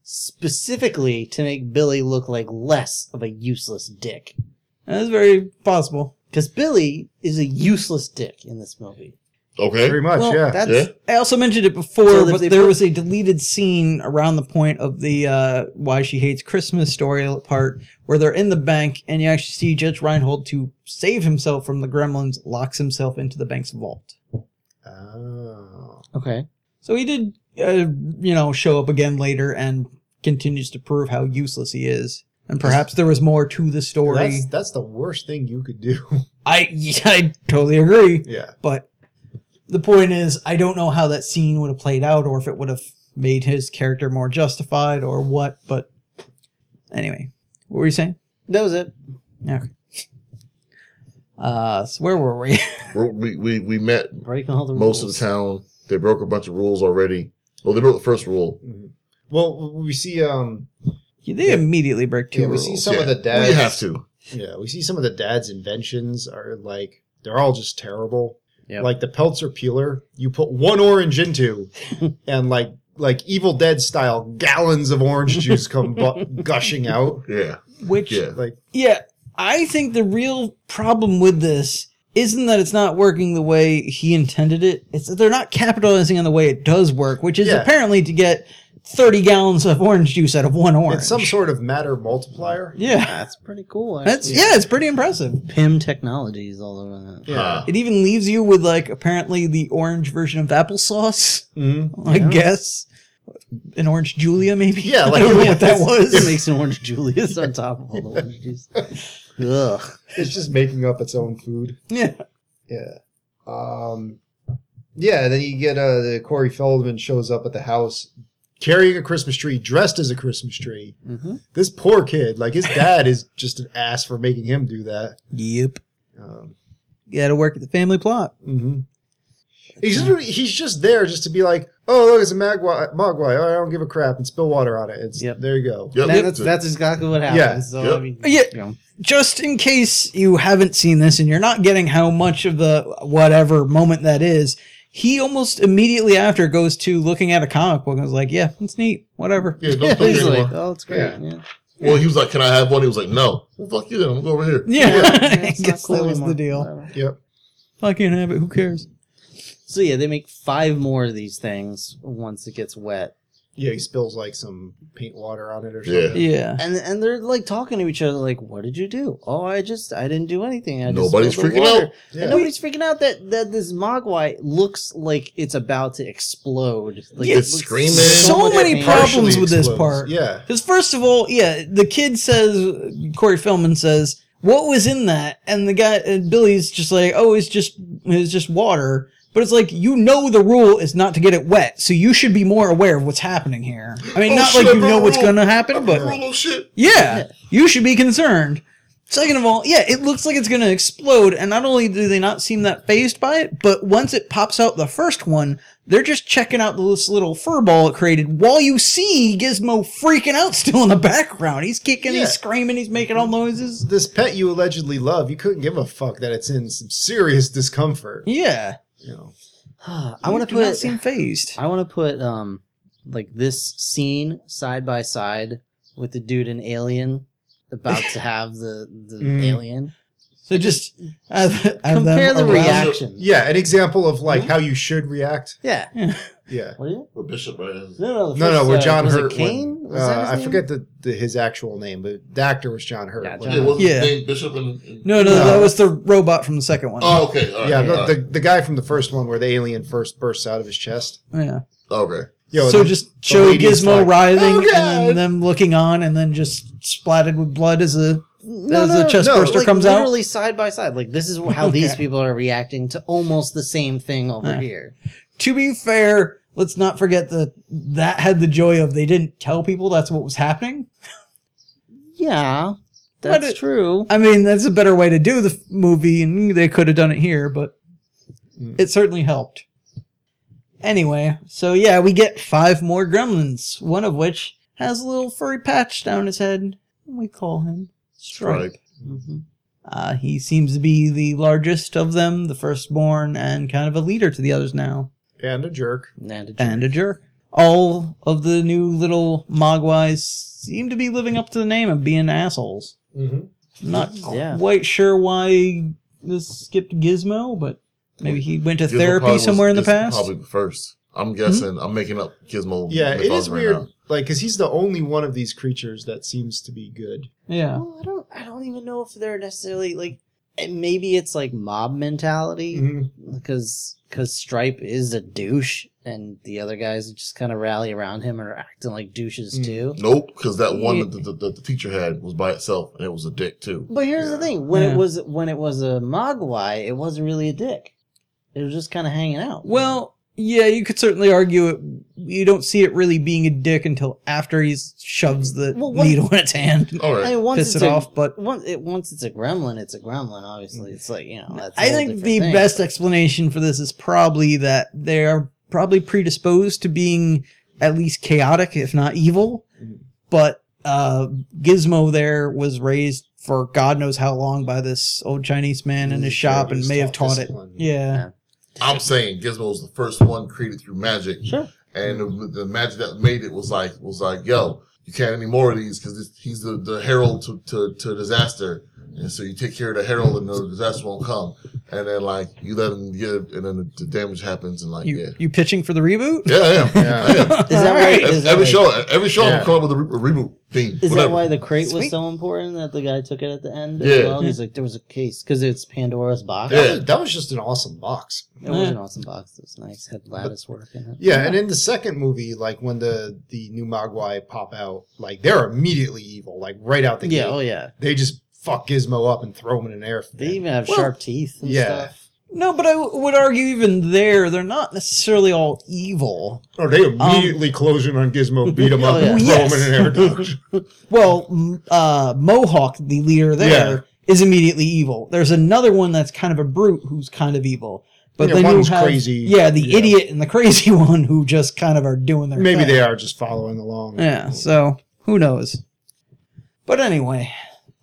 specifically to make Billy look like less of a useless dick. That's very possible. Because Billy is a useless dick in this movie. Okay. Pretty much, Well, yeah. that's. Yeah. I also mentioned it before, So but they there put- was a deleted scene around the point of the why she hates Christmas story part, where they're in the bank, and you actually see Judge Reinhold, to save himself from the gremlins, locks himself into the bank's vault. Oh. Okay. So he did, show up again later and continues to prove how useless he is. And perhaps there was more to the story. That's the worst thing you could do. I totally agree. Yeah. But the point is, I don't know how that scene would have played out, or if it would have made his character more justified, or what. But anyway, what were you saying? That was it. Okay. So where were we? We met Breaking all the most of rules. the town. They broke a bunch of rules already. Well, they broke the first rule. Well, we see They immediately break two we rules. see some of the Well, dads. you have to. Yeah, we see some of the dad's inventions are like they're all just terrible. Yep. Like the Peltzer peeler, you put one orange into, and like Evil Dead style, gallons of orange juice come gushing out. Yeah. Which, Yeah. Like I think the real problem with this isn't that it's not working the way he intended it. It's that they're not capitalizing on the way it does work, which is Yeah. apparently to get 30 gallons of orange juice out of one orange. it's some sort of matter multiplier. Yeah. That's pretty cool. That's Actually. it's pretty impressive. PIM Technologies all over that. Yeah. It even leaves you with like apparently the orange version of applesauce, Mm-hmm. I guess. An orange Julia, maybe. Yeah, like I don't know what that It was. makes an orange Julius on top of all the orange juice. Ugh. It's just making up its own food. Yeah. Yeah. Yeah, then you get the Corey Feldman shows up at the house carrying a Christmas tree, dressed as a Christmas tree. Mm-hmm. This poor kid, like his dad is just an ass for making him do that. Yep. Um, You got to work at the family plot. mm-hmm. He's just there just to be like, oh, look, it's a mogwai. Oh, I don't give a crap, and spill water on it. Yep. There you go. Yep. That's exactly what happens. Yeah. So, Yep. I mean, Yeah. you know, Just in case you haven't seen this and you're not getting how much of the whatever moment that is, he almost immediately after goes to looking at a comic book and was like, yeah, it's neat. Whatever. Yeah, yeah, don't talk he's like, anymore. oh, it's great. Yeah. Yeah. Well, he was like, "Can I have one?" He was like, "No." Well, fuck you then. I'm gonna go over here. Yeah. I it's not guess cool that was anymore. the deal. Whatever. Yep. I can't have it. Who cares? So yeah, they make 5 more of these things once it gets wet. Yeah, he spills like some paint water on it or something. Yeah. And they're like talking to each other like, what did you do? Oh, I didn't do anything. I just Nobody's spilled the freaking water." out. Yeah. And nobody's freaking out that this Mogwai looks like it's about to explode. Like Yeah, it it's looks screaming. So much many pain. problems Partially with this explodes. part. Yeah. Because first of all, yeah, the kid says, Corey Feldman says, what was in that? And the guy, Billy's just like, oh, it's just water. But it's like, you know the rule is not to get it wet, so you should be more aware of what's happening here. I mean, Oh, not shit, like you I know broke what's rule. going to happen, I but broke rule, shit. yeah, you should be concerned. Second of all, yeah, it looks like it's going to explode, and not only do they not seem that phased by it, but once it pops out the first one, they're just checking out this little fur ball it created while you see Gizmo freaking out still in the background. He's kicking, Yeah. he's screaming, he's making all noises. This pet you allegedly love, you couldn't give a fuck that it's in some serious discomfort. Yeah. You know. I want do to not put seem phased. I want to put like this scene side by side with the dude in Alien about to have the alien. So just have Compare them the around- reaction. Yeah, an example of like how you should react. Yeah. Yeah. What are you? Or Bishop Reyes. No, No, where John was Hurt. it Kane? Was that his I name? forget his actual name, but the actor was John Hurt. Yeah, When- John- Yeah, wasn't Yeah. his name Bishop and No, that was the robot from the second one. Oh, okay. All right. Yeah, all right. the guy from the first one where the alien first bursts out of his chest. Yeah. Okay. Yo, So the- just the show lady's Gizmo like, writhing "Oh, and God." then them looking on and then just splattered with blood as the chest no, burster like, comes out. literally side by side. Like this is how these Okay. people are reacting to almost the same thing over Yeah. here. To be fair, let's not forget that had the joy of they didn't tell people that's what was happening. Yeah, But that's it- true. I mean, that's a better way to do the movie, and they could have done it here, but it certainly helped. Anyway, so yeah, we get 5 more gremlins, one of which has a little furry patch down his head. We call him Stripe. Stripe. Mhm. He seems to be the largest of them, the firstborn, and kind of a leader to the others now. and a jerk. And a jerk. All of the new little Mogwais seem to be living up to the name of being assholes. Mm-hmm. I'm not Yeah. quite sure why skipped Gizmo, but maybe he went to Gizmo therapy probably somewhere in the is past. Probably the first. I'm guessing. I'm making up Gizmo. Yeah, it is right weird. now. Like, because he's the only one of these creatures that seems to be good. Yeah. Well, I don't even know if they're necessarily like. Maybe it's like mob mentality Mm-hmm. because Stripe is a douche, and the other guys just kind of rally around him and are acting like douches too. Nope, because that one that the teacher had was by itself, and it was a dick too. But here's the thing: when Yeah. it was a Mogwai, it wasn't really a dick. It was just kind of hanging out. Well, yeah, you could certainly argue it. You don't see it really being a dick until after he shoves the needle in its hand. All I right. mean, once Piss it's it off, but once it's a gremlin, it's a gremlin. Obviously, it's like that's. I think the best explanation for this is probably that they are probably predisposed to being at least chaotic, if not evil. But Gizmo there was raised for God knows how long by this old Chinese man in his shop and may have taught it. Yeah. I'm saying Gizmo was the first one created through magic. Sure. And the magic that made it was like, yo, you can't any more of these because he's the herald to disaster. And so you take care of the herald and the disaster won't come. And then like you let him get it and then the damage happens and like, You pitching for the reboot? Yeah, I am. I am. Is that right? Every show I'm coming up with a reboot theme. Is whatever. that why the crate was Sweet. so important that the guy took it at the end? Yeah. As well? He's like, there was a case because it's Pandora's box. Yeah. That was just an awesome box. It was an awesome box. It was nice. Had lattice work in it. Yeah, and in the second movie, like when the new Mogwai pop out, like they're immediately evil, like right out the gate. Yeah. Oh yeah. They just fuck Gizmo up and throw him in an air. They even have Well, sharp teeth and yeah. stuff. No, but I would argue even there, they're not necessarily all evil. Or they immediately close in on Gizmo, beat him up, Oh, yeah. and throw him in an air Yes. duct. Well, Mohawk, the leader there, is immediately evil. There's another one that's kind of a brute who's kind of evil. But Yeah, then you one's have, crazy. Yeah, the Yeah. idiot and the crazy one who just kind of are doing their Maybe thing. they are just following along. Yeah, so who knows? But anyway,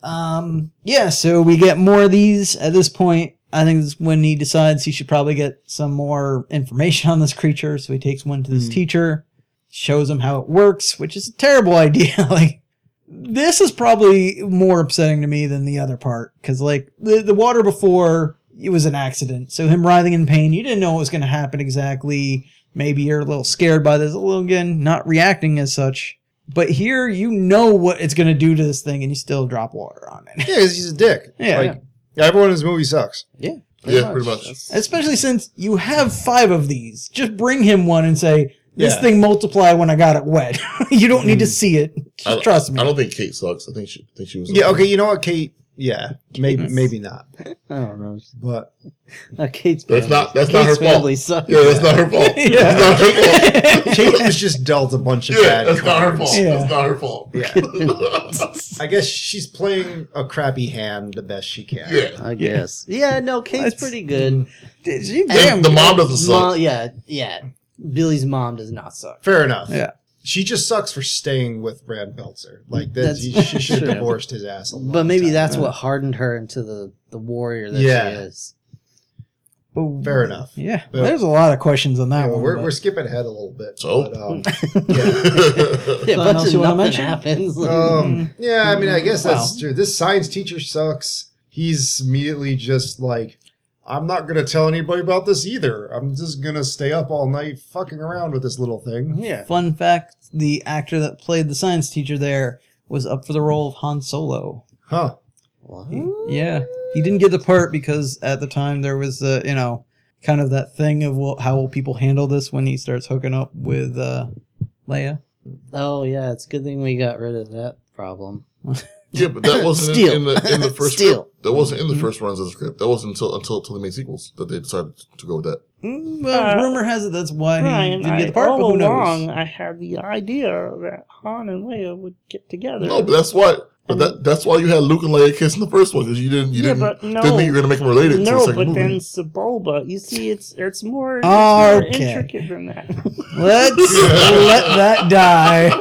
yeah, so we get more of these at this point. I think this is when he decides he should probably get some more information on this creature. So he takes one to this teacher, shows him how it works, which is a terrible idea. Like, this is probably more upsetting to me than the other part. Because, like, the water before, it was an accident. So him writhing in pain, you didn't know what was going to happen exactly. Maybe you're a little scared by this, a little, again, not reacting as such. But here, you know what it's going to do to this thing, and you still drop water on it. Yeah, 'cause he's a dick. Yeah. Like, everyone in this movie sucks. Yeah. Yeah, pretty much. Especially since you have 5 of these. Just bring him one and say, this Yeah. thing multiplied when I got it wet. You don't need to see it. Just trust me. I don't think Kate sucks. I think she was. Yeah, okay, you know what, Kate? Yeah, maybe not. I don't know. But Kate's That's family- not her Kate's fault. family sucks. Yeah, that's not her fault. Yeah. That's not her fault. Kate was just dealt a bunch of Yeah, bad that's not her cards. fault. Yeah. That's not her fault. I guess she's playing a crappy hand the best she can. Yeah. I guess. Yeah, no, Kate's That's- pretty good. She And damn the mom doesn't suck. Yeah. Billy's mom does not suck. Fair enough. Yeah. She just sucks for staying with Brad Belzer. Like That's she should true. have divorced his ass. A long But maybe time that's ago. what hardened her into the warrior that Yeah. she is. Fair enough. Yeah. But- There's a lot of questions on that Yeah, one. we're, but- we're skipping ahead a little bit. So? but, Yeah, Something but else you wanna nothing mention? happens. yeah, I mean, I guess that's Wow. true. This science teacher sucks. He's immediately just like, I'm not going to tell anybody about this either. I'm just going to stay up all night fucking around with this little thing. Yeah. Fun fact, the actor that played the science teacher there was up for the role of Han Solo. Huh. What? Yeah. He didn't get the part because at the time there was, kind of that thing of how will people handle this when he starts hooking up with Leia. Oh yeah, it's a good thing we got rid of that problem. Yeah, but that wasn't Steal. in the first Steal. script. That wasn't in the first runs of the script. That wasn't until they made sequels that they decided to go with that. Well, rumor has it that's why he Brian, didn't get the part, but all who along knows? I had the idea that Han and Leia would get together. No, but that's why. But that's why you had Luke and Leia kiss in the first one because you didn't didn't think you were gonna make them related to the No, second but movie. then Sebulba, you see, it's more, Okay. intricate than that. Let's let that die.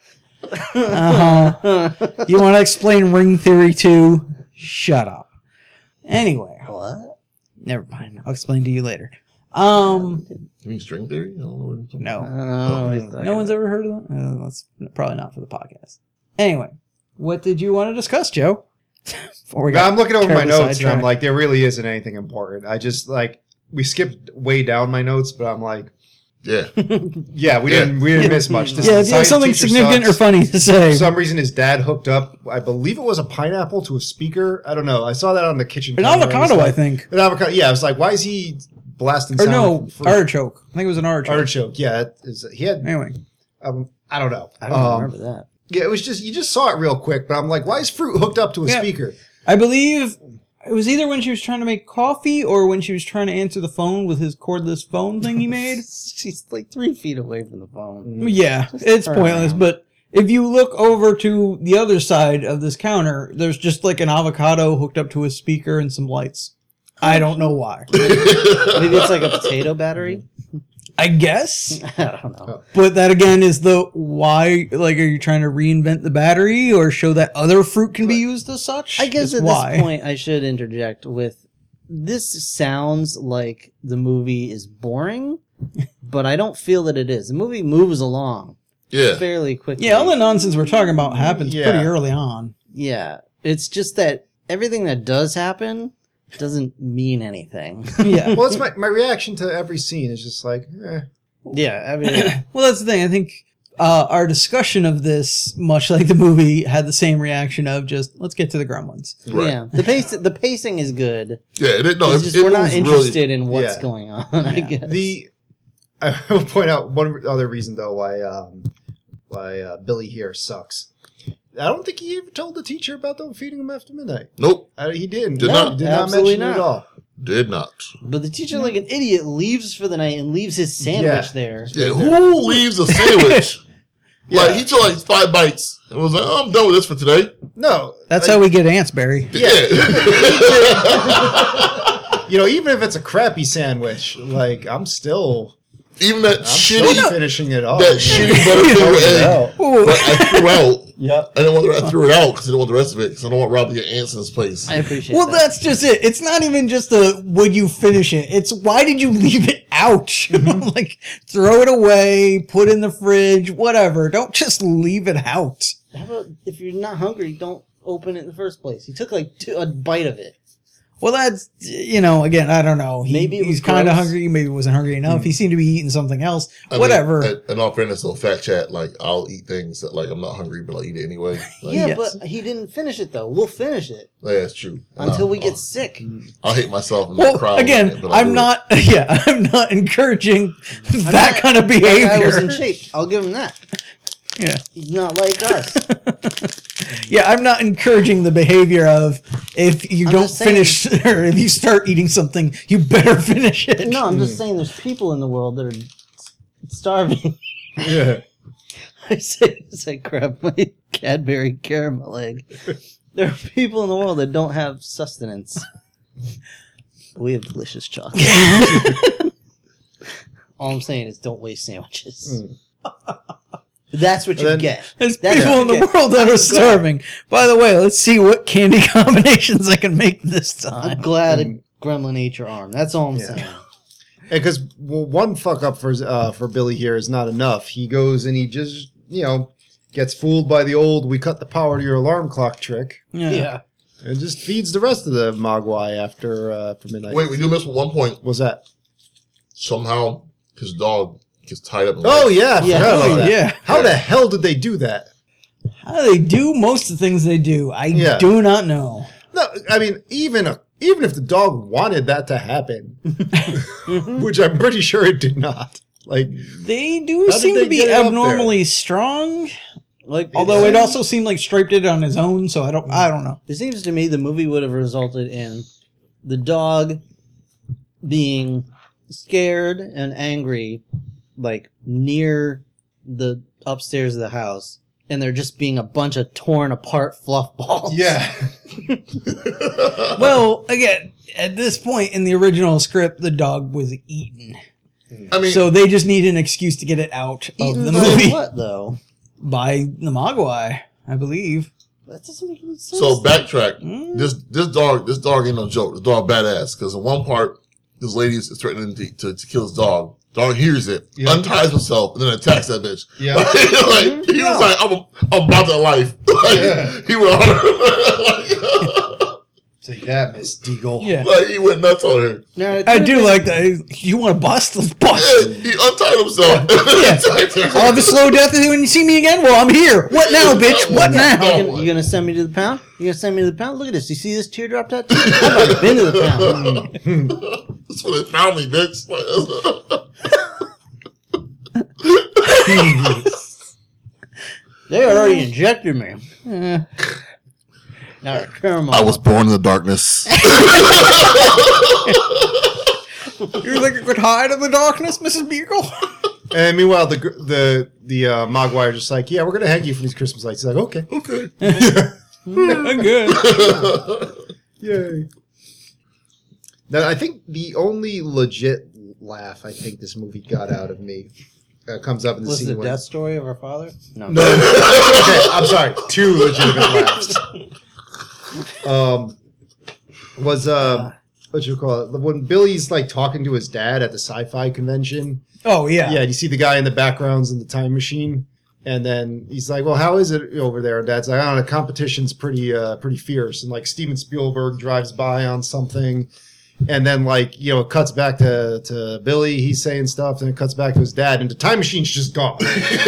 You want to explain ring theory too? Shut up. Anyway, What? never mind. I'll explain to you later. You mean string theory? I don't know what you're talking No. Oh, No one's ever heard of that? That's probably not for the podcast. Anyway, what did you want to discuss, Joe? Before we Now, got I'm looking over my terribly notes and I'm sidetracked. like, there really isn't anything important. I just like we skipped way down my notes, but I'm like, Yeah. yeah, we didn't miss much. This yeah, if you have science something teacher significant sucks. or funny to For say. some reason, his dad hooked up. I believe it was a pineapple to a speaker. I don't know. I saw that on the kitchen. An counter. It was avocado, like- I think. An avocado. Yeah, I was like, why is he blasting? Or sound no, fruit? artichoke. I think it was an artichoke. Artichoke. Yeah, he had. Anyway. I don't know. I don't remember that. Yeah, it was just you just saw it real quick, but I'm like, why is fruit hooked up to a Yeah. speaker? I believe it was either when she was trying to make coffee or when she was trying to answer the phone with his cordless phone thing he made. She's like 3 feet away from the phone. Yeah, it's turn pointless. around. But if you look over to the other side of this counter, there's just like an avocado hooked up to a speaker and some lights. I don't know why. Maybe it's like a potato battery. I guess. I don't know. But that again is the why. Like, are you trying to reinvent the battery or show that other fruit can be used as such? I guess It's at why. this point I should interject with this sounds like the movie is boring, but I don't feel that it is. The movie moves along Yeah. fairly quickly. Yeah, all the nonsense we're talking about happens Yeah. pretty early on. Yeah. It's just that everything that does happen doesn't mean anything. Yeah. Well, it's my reaction to every scene is just like, eh. Yeah, I mean, Well, that's the thing. I think our discussion of this, much like the movie, had the same reaction of just let's get to the gremlins. Right. yeah. The pacing is good. Yeah. It's just we're not moves interested in what's Yeah. going on. I guess I will point out one other reason though why Billy here sucks. I don't think he ever told the teacher about them feeding him after midnight. Nope. He didn't. Did not. Did not Absolutely mention it at not. all. Did not. But the teacher, like an idiot, leaves for the night and leaves his sandwich Yeah. there. Yeah. Who leaves a sandwich? Yeah. Like he took like 5 bites and was like, oh, I'm done with this for today. No, That's how we get ants, Barry. Yeah. even if it's a crappy sandwich, like I'm still Even that shitty, finishing it off. that shitty butterfinger egg Ooh. that I threw out. Yep. I threw it out because I didn't want the rest of it because I don't want Rob to get ants in his place. I appreciate Well, that. that's just it. It's not even just a would you finish it. It's why did you leave it out? Like throw it away, put in the fridge, whatever. Don't just leave it out. How about if you're not hungry, don't open it in the first place? He took like a bite of it. Well, that's again, I don't know. Maybe it was he's kind of gross. hungry. Maybe he wasn't hungry enough. He seemed to be eating something else. I mean, Whatever. in all fairness, though, fat chat, like I'll eat things that like I'm not hungry, but I'll eat it anyway. Like, Yeah, Yes. but he didn't finish it though. We'll finish it that's true. And until we I'll- get sick. I'll hate myself in the Well, crowd. again, but I'll I'm do it. not. Yeah, I'm not encouraging that not- kind of That guy was in behavior. shape. I'll give him that. Yeah, He's not like us. yeah. I'm not encouraging the behavior of if you I'm don't just saying- finish or if you start eating something, you better finish it. No, I'm just saying there's people in the world that are starving. Yeah. I say as I grab my Cadbury caramel egg. There are people in the world that don't have sustenance. We have delicious chocolate. All I'm saying is don't waste sandwiches. That's what you Then- get. There's That's people in the okay. world that are starving. By the way, let's see what candy combinations I can make this time. I'm glad a gremlin ate your arm. That's all I'm Yeah. saying. Because one fuck up for Billy here is not enough. He goes and he just gets fooled by the old "we cut the power to your alarm clock" trick, Yeah. and just feeds the rest of the Mogwai after for midnight. Wait, we do miss one point. What's that? Somehow his dog gets tied up. In Oh yeah, I Yeah. forgot about Oh, that. yeah. How the hell did they do that? How do they do most of the things they do? I Yeah. do not know. No, I mean even if the dog wanted that to happen, which I'm pretty sure it did not. Like, They do How did seem they to be get it up there? abnormally strong. Like, Although it also seemed like Stripe did it on his own, so I don't know. it seems to me the movie would have resulted in the dog being scared and angry, like near the upstairs of the house, and there just being a bunch of torn apart fluff balls. yeah, Well, again, at this point in the original script, the dog was eaten. I mean, So they just need an excuse to get it out Eaten of the by movie what though? by the Mogwai, I believe. That doesn't make any sense. so backtrack. Mm. This dog ain't no joke. This dog badass because in one part this lady is threatening to kill his dog. Dog hears it, unties himself, and then attacks that bitch. Yeah. Like, he was like, I'm about that life. Like, he went on her. Take that, Miss Deagle. Yeah. Like, he went nuts on her. No, I do like that. You want to bust? Let's bust. Yeah, he untied himself. I'll have a slow death when you see me again. Well, I'm here. What now, bitch? What now? You gonna send me to the pound? You gonna send me to the pound? Look at this. You see this teardrop tattoo? I've already been to the pound. That's when they found me, bitch. They already injected me. Now I was born in the darkness. You think you could hide in the darkness, Mrs. Beagle? And meanwhile, the Mogwai just like, yeah, we're gonna hang you for these Christmas lights. He's like, okay. I'm good. Yay. Now, I think the only legit laugh I think this movie got out of me comes up in the Was scene the when... death story of our father? No. No, okay, I'm sorry. 2 legitimate laughs. What you call it? When Billy's like talking to his dad at the sci-fi convention. Oh, yeah. Yeah, you see the guy in the backgrounds in the time machine. And then he's like, well, how is it over there? And Dad's like, I don't know, the competition's pretty fierce. And like Steven Spielberg drives by on something. And then like, you know, it cuts back to Billy. He's saying stuff. And it cuts back to his dad. And the time machine's just gone.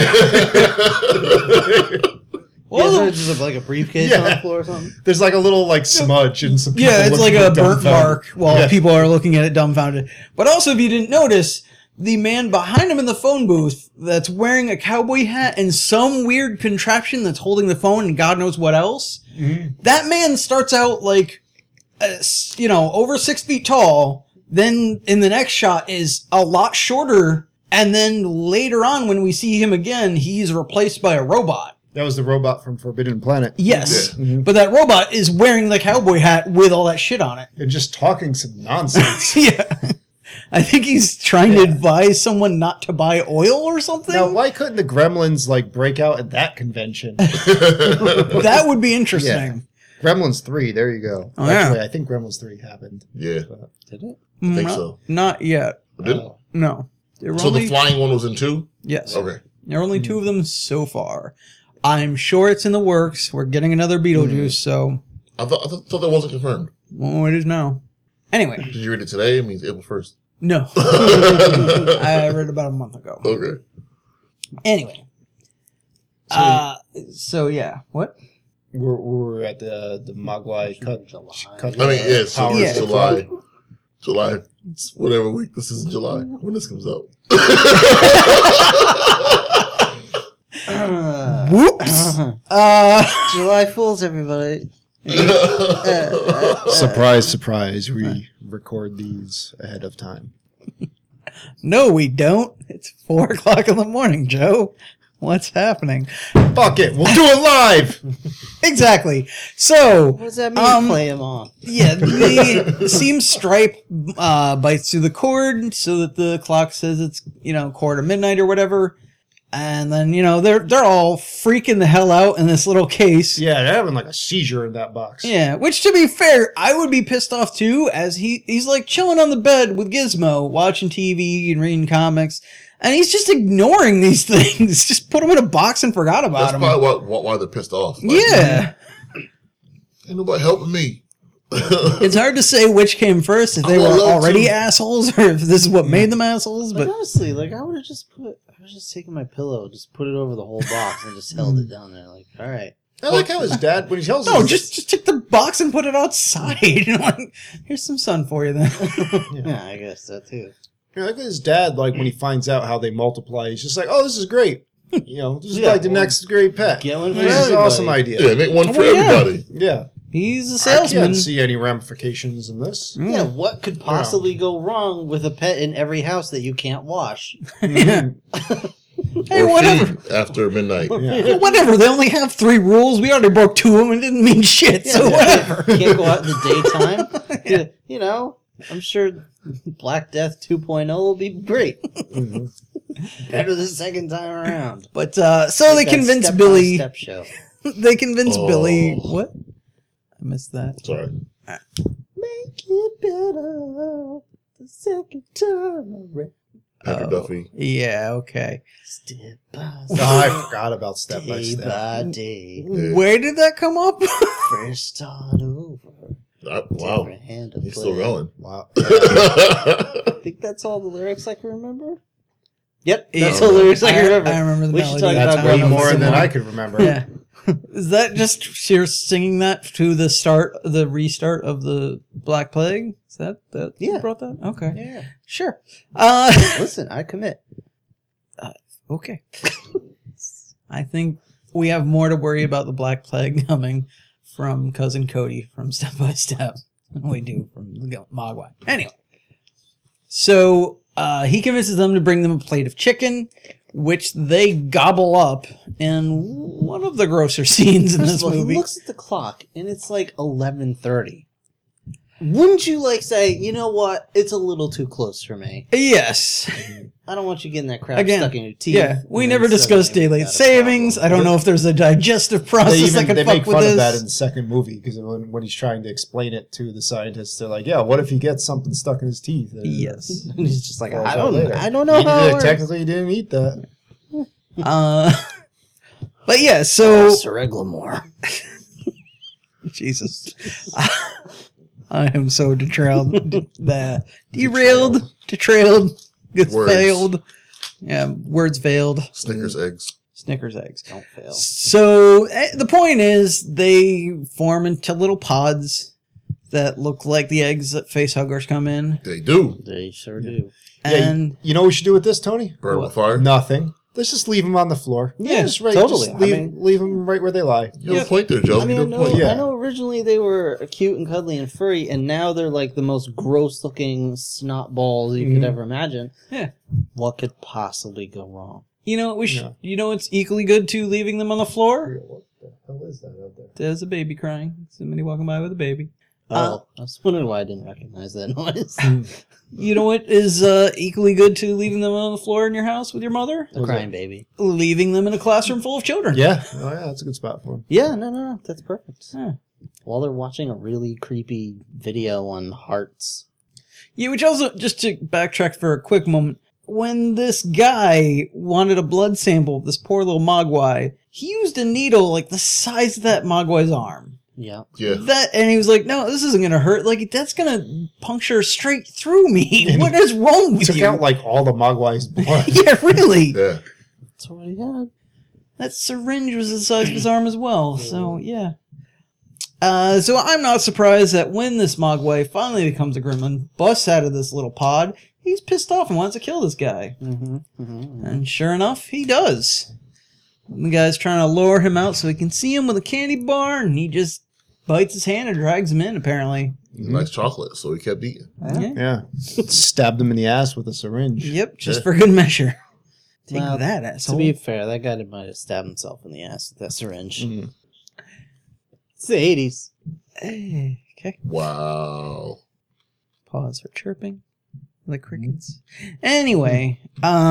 Well, yeah, just like a briefcase on the floor or something. There's like a little like smudge and some people it's like a burnt mark while Yeah. people are looking at it dumbfounded. But also, if you didn't notice, the man behind him in the phone booth that's wearing a cowboy hat and some weird contraption that's holding the phone and God knows what else, that man starts out like, over 6 feet tall. Then in the next shot is a lot shorter. And then later on, when we see him again, he's replaced by a robot. That was the robot from Forbidden Planet. Yes. But that robot is wearing the cowboy hat with all that shit on it. And just talking some nonsense. Yeah. I think he's trying to advise someone not to buy oil or something. Now, why couldn't the Gremlins like break out at that convention? That would be interesting. Gremlins 3, there you go. Oh, Actually, yeah. I think Gremlins 3 happened. Yeah, Did it? I think so. Not yet. Didn't- No. There were So only, the flying one was in 2? yes. Okay. There are only 2 of them so far. I'm sure it's in the works. We're getting another Beetlejuice, so I thought that wasn't confirmed. well, it is now. Anyway, Did you read it today? It means April 1st. no. I read about a month ago. Okay. Anyway. So yeah. What? We're at the Mogwai cut. I mean, yeah, so powers it's Yeah. July. It's whatever week this is in July when this comes out. Whoops. July Fools, everybody. Surprise, surprise. We record these ahead of time. No, we don't. It's 4:00 in the morning, Joe. What's happening? Fuck it, we'll do it live! Exactly. So, What does that mean? Play him on. yeah, the seam stripe bites through the cord so that the clock says it's midnight or whatever, and then they're all freaking the hell out in this little case. Yeah, they're having like a seizure in that box. Yeah, which to be fair, I would be pissed off too, as he's like chilling on the bed with Gizmo, watching TV and reading comics, and he's just ignoring these things. Just put them in a box and forgot about That's them. probably why they're pissed off. Like, Yeah. Ain't nobody helping me. It's hard to say which came first, if they I'm were allowed already to. assholes or if this is what made them assholes, But but honestly, like I was just taking my pillow, just put it over the whole box, and just held it down there. Like, all right. I like how his dad, when he tells no, us... just take the box and put it outside. Like, here's some sun for you then. Yeah, I guess that too. I like his dad, like when he finds out how they multiply, he's just like, oh, this is great. This is Yeah, like the well, next great pet. get one for This is an everybody. awesome idea. Yeah, make one for Oh, yeah. everybody. Yeah. He's a I salesman. can't see any ramifications in this. Yeah, what could possibly go wrong with a pet in every house that you can't wash? Yeah. Hey, Or whatever. feed after midnight. Yeah. Whatever. They only have 3 rules. We already broke 2 of them and it didn't mean shit. So whatever. Can't go out in the daytime. I'm sure Black Death 2.0 will be great. Better the second time around. But so they That convince Billy. step-by-step show. They convince Oh. Billy. What? I missed that. Sorry. Make it better the second time around. Patrick Duffy. Yeah, okay. Step by Oh, I forgot about Step by day Step. by day. Yeah. Where did that come up? Fresh start over. Wow. Different hand to He's play. still going. Wow. I think that's all the lyrics I can remember. Yep, that's Yeah. all the lyrics I can remember. I remember the We should melody. talk That's about way growing up more with than someone. I could remember. Yeah. Is that just you're singing that to the restart of the Black Plague? Is that you Yeah. brought that? Okay. Yeah. Sure. Listen, I commit. Okay. I think we have more to worry about the Black Plague coming from Cousin Cody from Step by Step than we do from the Mogwai. Anyway. So he convinces them to bring them a plate of chicken, which they gobble up in one of the grosser scenes in First this of all, movie. he looks at the clock and it's like 11:30. Wouldn't you say, you know what? It's a little too close for me. Yes. I don't want you getting that crap Again, stuck in your teeth. Yeah, we and never then suddenly discussed we daylight got a savings. problem. I don't know if there's a digestive process that can They fuck make with fun this. of that in the second movie because when he's trying to explain it to the scientists, they're like, "Yeah, what if he gets something stuck in his teeth?" Yes. And he's just like, Falls I out don't later. know how it works. Technically, he didn't eat that. But yeah, so Sir Eglamour. Jesus, I am so derailed. Derailed, gets Words. failed. Yeah, words veiled. Snickers eggs. Snickers eggs. Don't fail. So the point is, they form into little pods that look like the eggs that facehuggers come in, They do. They sure do. and You know what we should do with this, Tony? Burn them with fire. Nothing. Let's just leave them on the floor. Yeah, just right, totally. Just I leave, mean- leave them right where they lie. You have a point there, Joe. I mean, You I have a know, point. Yeah. I know originally they were cute and cuddly and furry, and now they're like the most gross-looking snot balls you could ever imagine. Yeah. What could possibly go wrong? you know what we should. Yeah. You know what's equally good to leaving them on the floor? What the hell is that out there? There's a baby crying. Somebody walking by with a baby. Oh, I was wondering why I didn't recognize that noise. You know what is equally good to leaving them on the floor in your house with your mother? The crying baby. Leaving them in a classroom full of children. Yeah. Oh, yeah. That's a good spot for them. Yeah, no, that's perfect. Yeah. While they're watching a really creepy video on hearts. Yeah, which also, just to backtrack for a quick moment, when this guy wanted a blood sample of this poor little Mogwai, he used a needle like the size of that Mogwai's arm. Yeah. Yeah. And he was like, no, this isn't going to hurt. Like, that's going to puncture straight through me. What is wrong He with took you? out like all the Mogwai's blood. Yeah, really. Yeah. That's what he had. That syringe was the size of his arm as well. So, yeah. So I'm not surprised that when this Mogwai finally becomes a gremlin, busts out of this little pod, he's pissed off and wants to kill this guy. And sure enough, he does. The guy's trying to lure him out so he can see him with a candy bar, and he just bites his hand and drags him in, apparently. Nice chocolate, so he kept eating. Yeah. Yeah. Stabbed him in the ass with a syringe. Yep, just for good measure. Take Well, that, To asshole. be fair, that guy might have stabbed himself in the ass with that syringe. Mhm. It's the 80s. Hey, okay. Wow. Pause for chirping. The crickets. Anyway,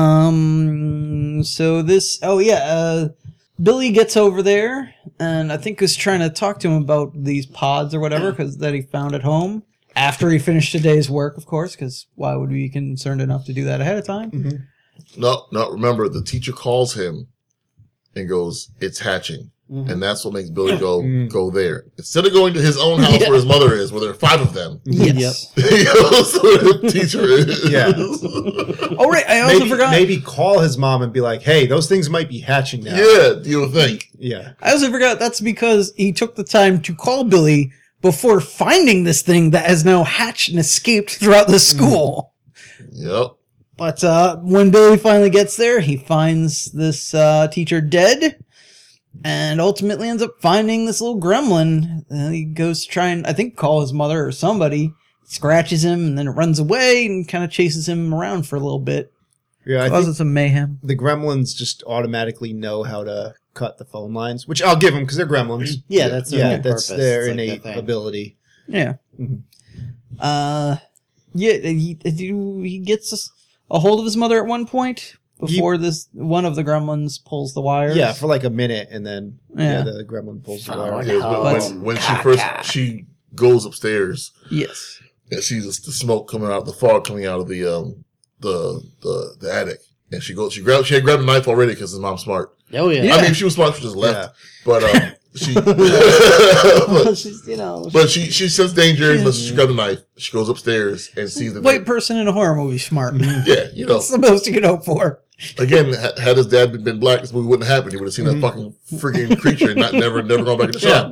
so this, Billy gets over there, and I think is trying to talk to him about these pods or whatever, because that he found at home, after he finished a day's work, of course, because why would we be concerned enough to do that ahead of time? No, remember, the teacher calls him and goes, "It's hatching." And that's what makes Billy go there. Instead of going to his own house where his mother is, where there are 5 of them, Yes. he goes to where the teacher is. Yeah. Oh, right, I also Maybe, forgot. maybe call his mom and be like, "Hey, those things might be hatching now." Yeah, you would think. Yeah. I also forgot that's because he took the time to call Billy before finding this thing that has now hatched and escaped throughout the school. Yep. But when Billy finally gets there, he finds this teacher dead and ultimately ends up finding this little gremlin. He goes to try and, I think, call his mother or somebody, scratches him, and then it runs away and kind of chases him around for a little bit. Yeah, I think Causes some mayhem. the gremlins just automatically know how to cut the phone lines, which I'll give them because they're gremlins. Yeah, that's their Yeah, whole that's purpose. their It's like innate their thing. ability. Yeah. Mhm. He gets a hold of his mother at one point before one of the gremlins pulls the wires. Yeah, for like a minute, and then Yeah. the gremlin pulls the Oh, wire. Yeah, But- when she goes upstairs, Yes. and sees the smoke coming out, the fog coming out of the attic. And she had grabbed a knife already because his mom's smart. Oh yeah. I mean, she was smart, she just left. But she, She's, you know, but she senses danger, and she grabbed a knife. She goes upstairs and sees the White person in a horror movie, smart. Yeah, you know. That's the most you can hope for. Again, had his dad been black, this movie wouldn't happen. He would have seen that fucking freaking creature and never gone back in the shop.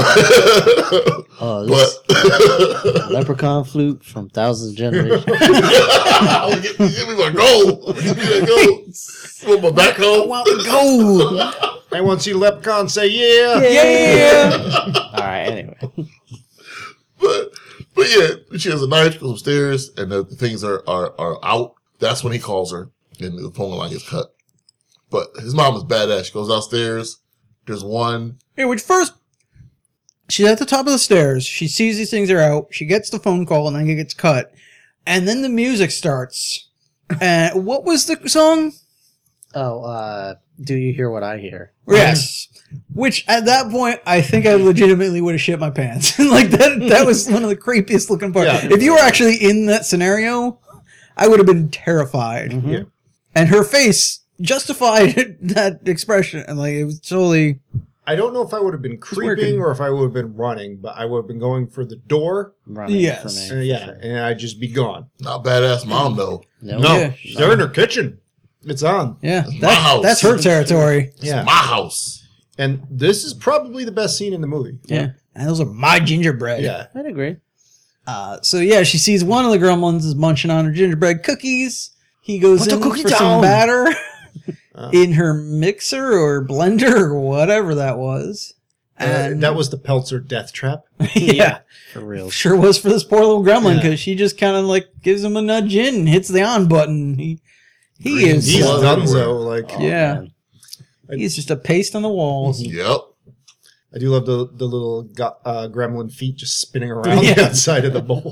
this leprechaun flute from Thousands of Generations. Give me my gold. Give me that gold. With my back home. Wow, gold. I want to see Leprechaun say, yeah. Yeah. All right. Anyway. But yeah, she has a knife, goes upstairs, and the things are out. That's when he calls her, and the phone line gets cut. But his mom is badass. She goes downstairs. There's one. Hey, which first, she's at the top of the stairs. She sees these things are out. She gets the phone call, and then it gets cut. And then the music starts. And what was the song? Oh, do you hear what I hear? Yes. Which at that point, I think I legitimately would have shit my pants. Like that was one of the creepiest looking parts. Yeah. If you were actually in that scenario, I would have been terrified. Mm-hmm. Yeah. And her face justified that expression. And like it was totally. I don't know if I would have been creeping or if I would have been running, but I would have been going for the door. Running Yes. for me. And I'd just be gone. Not badass mom, though. No. No, Yeah. they're in her kitchen. It's on. Yeah. my house. That's her territory. Yeah. My house. And this is probably the best scene in the movie. Yeah. And those are my gingerbread. Yeah. I'd agree. So yeah, she sees one of the gremlins is munching on her gingerbread cookies. He goes Put the in cookie for some down. batter in her mixer or blender or whatever that was. And That was the Peltzer death trap. yeah, For real. sure was for this poor little gremlin Yeah. because she just kind of like gives him a nudge in and hits the on button. He is He's Blood donezo. Like, yeah. Man. He's just a paste on the walls. Yep. I do love the little gremlin feet just spinning around Yeah. the outside of the bowl.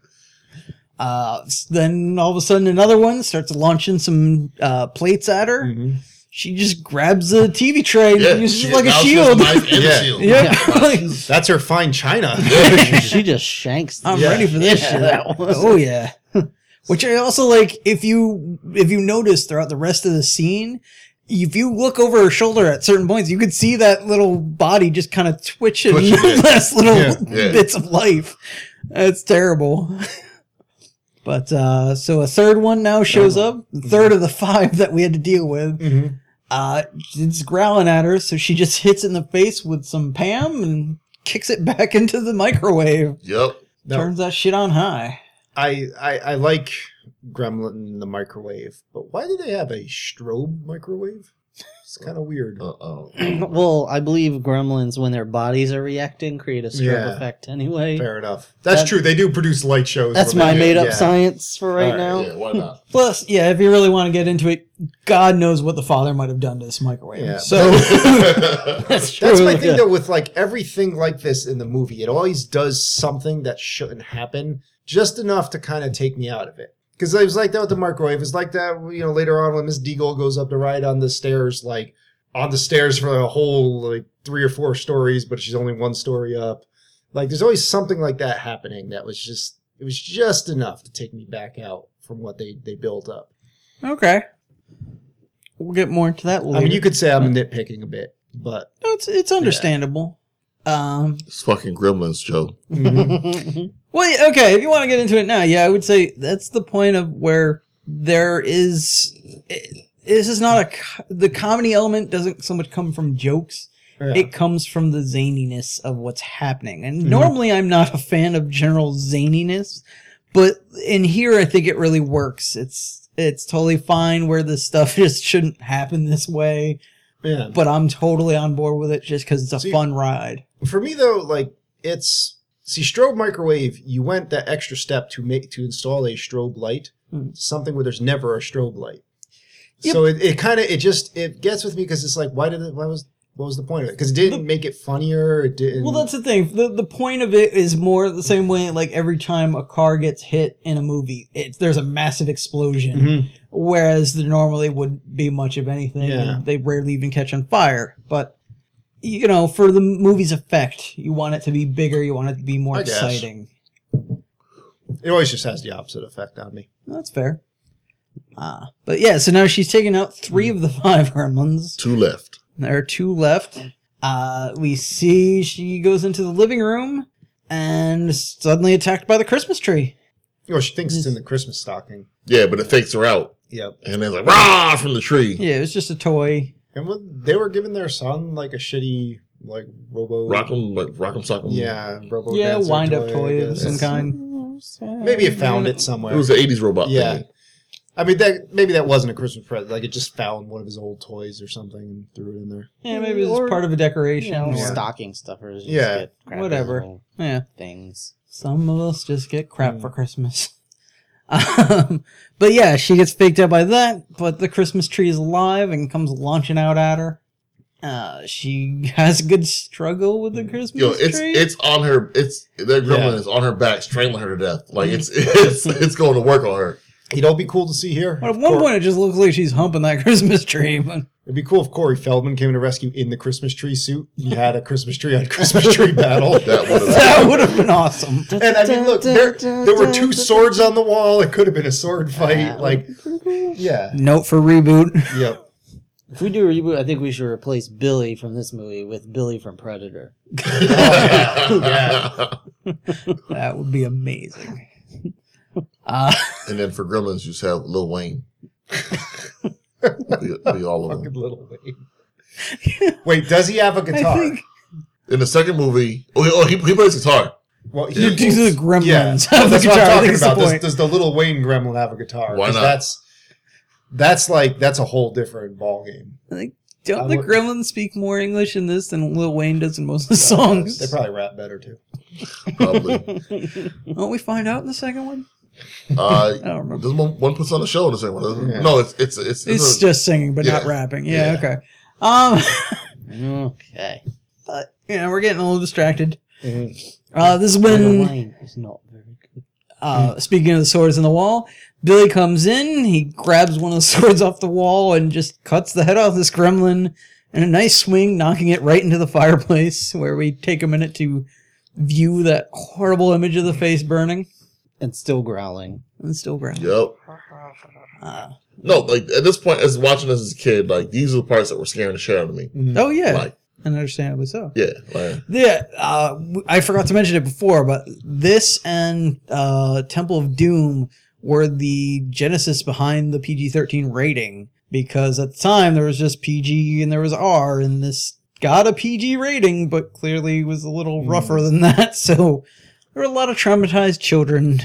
Then all of a sudden another one starts launching some plates at her. Mm-hmm. She just grabs the TV tray and Yeah. uses She- it like a now she has shield. the knife and the Yeah. shield. Yeah. That's her fine china. She just shanks. I'm Yeah. ready for this Yeah, shit. that was- Oh yeah. Which I also like if you notice throughout the rest of the scene, if you look over her shoulder at certain points, you could see that little body just kind of twitching Twitching, yeah. last little Yeah. Yeah. bits of life. It's terrible. But so a third one now shows up. The third of the 5 that we had to deal with. Mhm. It's growling at her, so she just hits it in the face with some Pam and kicks it back into the microwave. Yep. No, Turns that shit on high. I like Gremlin in the microwave, but why do they have a strobe microwave? It's kind of weird. Well, I believe gremlins, when their bodies are reacting, create a strobe Yeah. effect anyway. Fair enough. That's That- true. They do produce light shows. That's when my they do- made-up yeah. science for right All right, now. Yeah, why not? Plus, yeah, if you really want to get into it, God knows what the father might have done to this microwave. Yeah. So, That's true. That's my thing Yeah. though with like everything like this in the movie. It always does something that shouldn't happen, just enough to kind of take me out of it. Because it was like that with the microwave. It's like that, later on when Miss Deagle goes up to ride on the stairs, like on the stairs for a whole like 3 or 4 stories, but she's only 1 story up. Like there's always something like that happening that was just enough to take me back out from what they built up. okay. We'll get more into that later. I mean, you could say I'm nitpicking a bit, but No, it's understandable. It's fucking gremlins, Joe. Well, yeah, okay, if you want to get into it now, yeah, I would say that's the point of where there is. This is not the comedy element doesn't so much come from jokes. yeah. It comes from the zaniness of what's happening. And normally I'm not a fan of general zaniness, but in here I think it really works. It's totally fine where this stuff just shouldn't happen this way, yeah. but I'm totally on board with it just because it's a See, fun ride. For me though, like strobe microwave, you went that extra step to install a strobe light, something where there's never a strobe light. Yep. So it gets with me because it's like, what was the point of it? Because it didn't make it funnier. It didn't. Well, that's the thing. The point of it is more the same way, like every time a car gets hit in a movie, there's a massive explosion. Mhm. Whereas there normally wouldn't be much of anything. Yeah. And they rarely even catch on fire. But, for the movie's effect, you want it to be bigger. You want it to be more I guess. exciting. It always just has the opposite effect on me. That's fair. But yeah, so now she's taken out 3 of the 5 gremlins. 2 left. There are 2 left. We see she goes into the living room and is suddenly attacked by the Christmas tree. Oh, she thinks it's in the Christmas stocking. Yeah, but it fakes her out. Yep. And then like, rah, from the tree. Yeah, it was just a toy. And they were giving their son like a shitty like robo. Rock'em sock'em. Yeah, robo. Yeah, dancer wind-up I toy of guess. some kind. Maybe it found it somewhere. It was the 80s robot Yeah. thing. I mean, maybe that wasn't a Christmas present. Like, it just found one of his old toys or something and threw it in there. Yeah, maybe it was part of a decoration. You know, or stocking stuffers. just Yeah. get crappy Whatever. little Yeah. Things. Some of us just get crap for Christmas. But yeah, she gets faked out by that, but the Christmas tree is alive and comes launching out at her. She has a good struggle with the Christmas tree. It's on her. Their gremlin is on her back, strangling her to death. Like it's going to work on her. You know, it'd be cool to see here. But at one point, it just looks like she's humping that Christmas tree. But It'd be cool if Corey Feldman came to rescue in the Christmas tree suit. He had a Christmas tree on Christmas tree battle. That would have been awesome. And I mean, look, there were 2 swords on the wall. It could have been a sword fight. Like, yeah. Note for reboot. Yep. If we do a reboot, I think we should replace Billy from this movie with Billy from Predator. That would be amazing. And then for gremlins, you just have Lil Wayne. be all of them. Little Wayne. Wait, does he have a guitar? In the second movie, he plays guitar. Well, These are the gremlins. Yeah, Have the that's what guitar, I I'm think talking is the about. point. Does the little Wayne gremlin have a guitar? Why 'Cause not? That's a whole different ball game. Don't the gremlins speak more English in this than Lil Wayne does in most of the songs? They probably rap better too. Probably. Won't we find out in the second one? I don't remember. There's one puts on the show in the second one, doesn't it? Yeah. No, it's It's just singing, but not Yeah. rapping. Yeah, Yeah. okay. Okay. We're getting a little distracted. Mm-hmm. This is when, Wayne is not very good. speaking of the swords in the wall, Billy comes in, he grabs one of the swords off the wall and just cuts the head off this gremlin in a nice swing, knocking it right into the fireplace, where we take a minute to view that horrible image of the face burning. And still growling. And still growling. Yep. No, like at this point, as watching this as a kid, like these are the parts that were scaring the shit out of me. Oh, yeah. Like, And understandably so. yeah, like, Yeah, I forgot to mention it before, but this and Temple of Doom were the genesis behind the PG-13 rating, because at the time there was just PG and there was R, and this got a PG rating, but clearly was a little rougher than that, so there were a lot of traumatized children.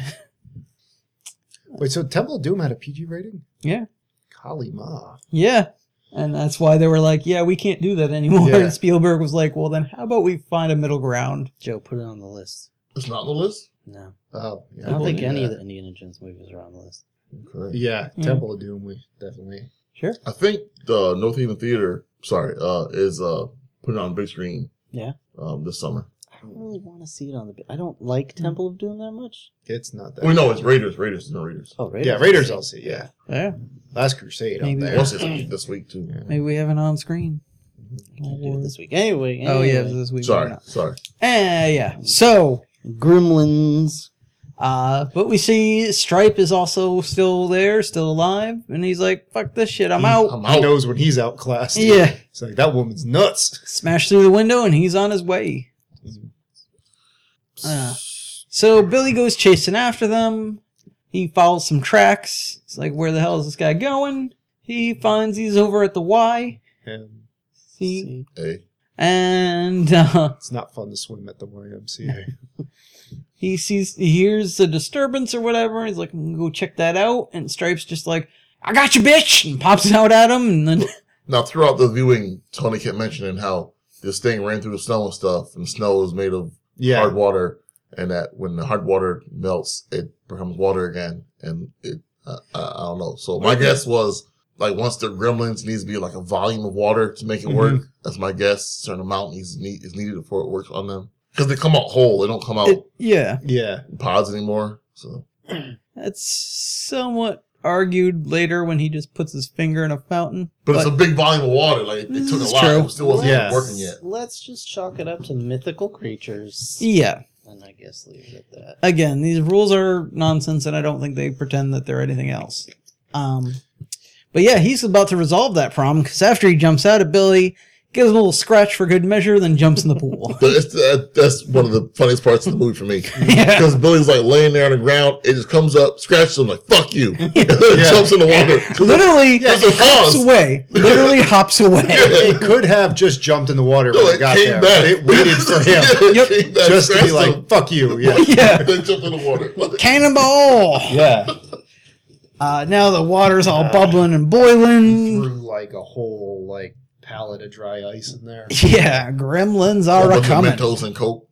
Wait, so Temple of Doom had a PG rating? Yeah. Kali Ma. Yeah. And that's why they were like, yeah, we can't do that anymore. Yeah. And Spielberg was like, well, then how about we find a middle ground? Joe, put it on the list. it's not on the list. No. Oh, I yeah. don't think believe any of that. the Indiana Jones movies are on the list. Okay. Yeah, Temple of Doom, we definitely. Sure. I think the North Haven Theater, is putting it on big screen. Yeah. This summer. I don't really want to see it on the... I don't like Temple of Doom that much. It's not that. Well, no, it's Raiders. Raiders, no Raiders. Oh, Raiders. Yeah, Raiders I'll see, yeah. Yeah. Last Crusade Maybe up there. Once it's this week too. Maybe we have it on screen. Can't do it this week. Anyway. Oh, yeah, anyway. this week. Sorry. Yeah. So, Gremlins. but we see Stripe is also still there, still alive, and he's like, fuck this shit, I'm out. I'm He out. knows when he's outclassed. Yeah. It's like, that woman's nuts. Smash through the window, and he's on his way. So Billy goes chasing after them. He follows some tracks. It's like, where the hell is this guy going? He finds he's over at the Y. And See? Hey. And it's not fun to swim at the YMCA. he hears a disturbance or whatever. He's like, I'm gonna go check that out. And Stripe's just like, I got you, bitch! And pops out at him. And then Now, throughout the viewing, Tony kept mentioning how this thing ran through the snow and stuff, and the snow is made of hard water, and that when the hard water melts, it becomes water again. And I don't know. So my guess was, like, once the gremlins needs to be like a volume of water to make it work. That's my guess. A certain amount is needed before it works on them. Because they come out whole. They don't come out yeah. in pods anymore. So That's somewhat argued later when he just puts his finger in a fountain. But it's a big volume of water. Like, it took a It's lot. true. It still wasn't Yeah. working yet. Let's just chalk it up to mythical creatures. Yeah. And I guess leave it at that. Again, these rules are nonsense, and I don't think they pretend that they're anything else. But yeah, he's about to resolve that problem, because after he jumps out at Billy, gives him a little scratch for good measure, then jumps in the pool. But that's one of the funniest parts of the movie for me. Yeah. Because Billy's like laying there on the ground, it just comes up, scratches him like, fuck you. And then jumps in the water. Literally There's a hops pause. away. Literally hops away. It could have just jumped in the water when No, it got came there. back. But it waited for him Yeah, it came back, just to be scratched like, him, fuck you. Yeah. Yeah. then jumped in the water. Cannonball! Yeah. Now the water's all bubbling and boiling. Threw like a whole like pallet of dry ice in there. Yeah, gremlins are With a-coming. Mentos and Coke.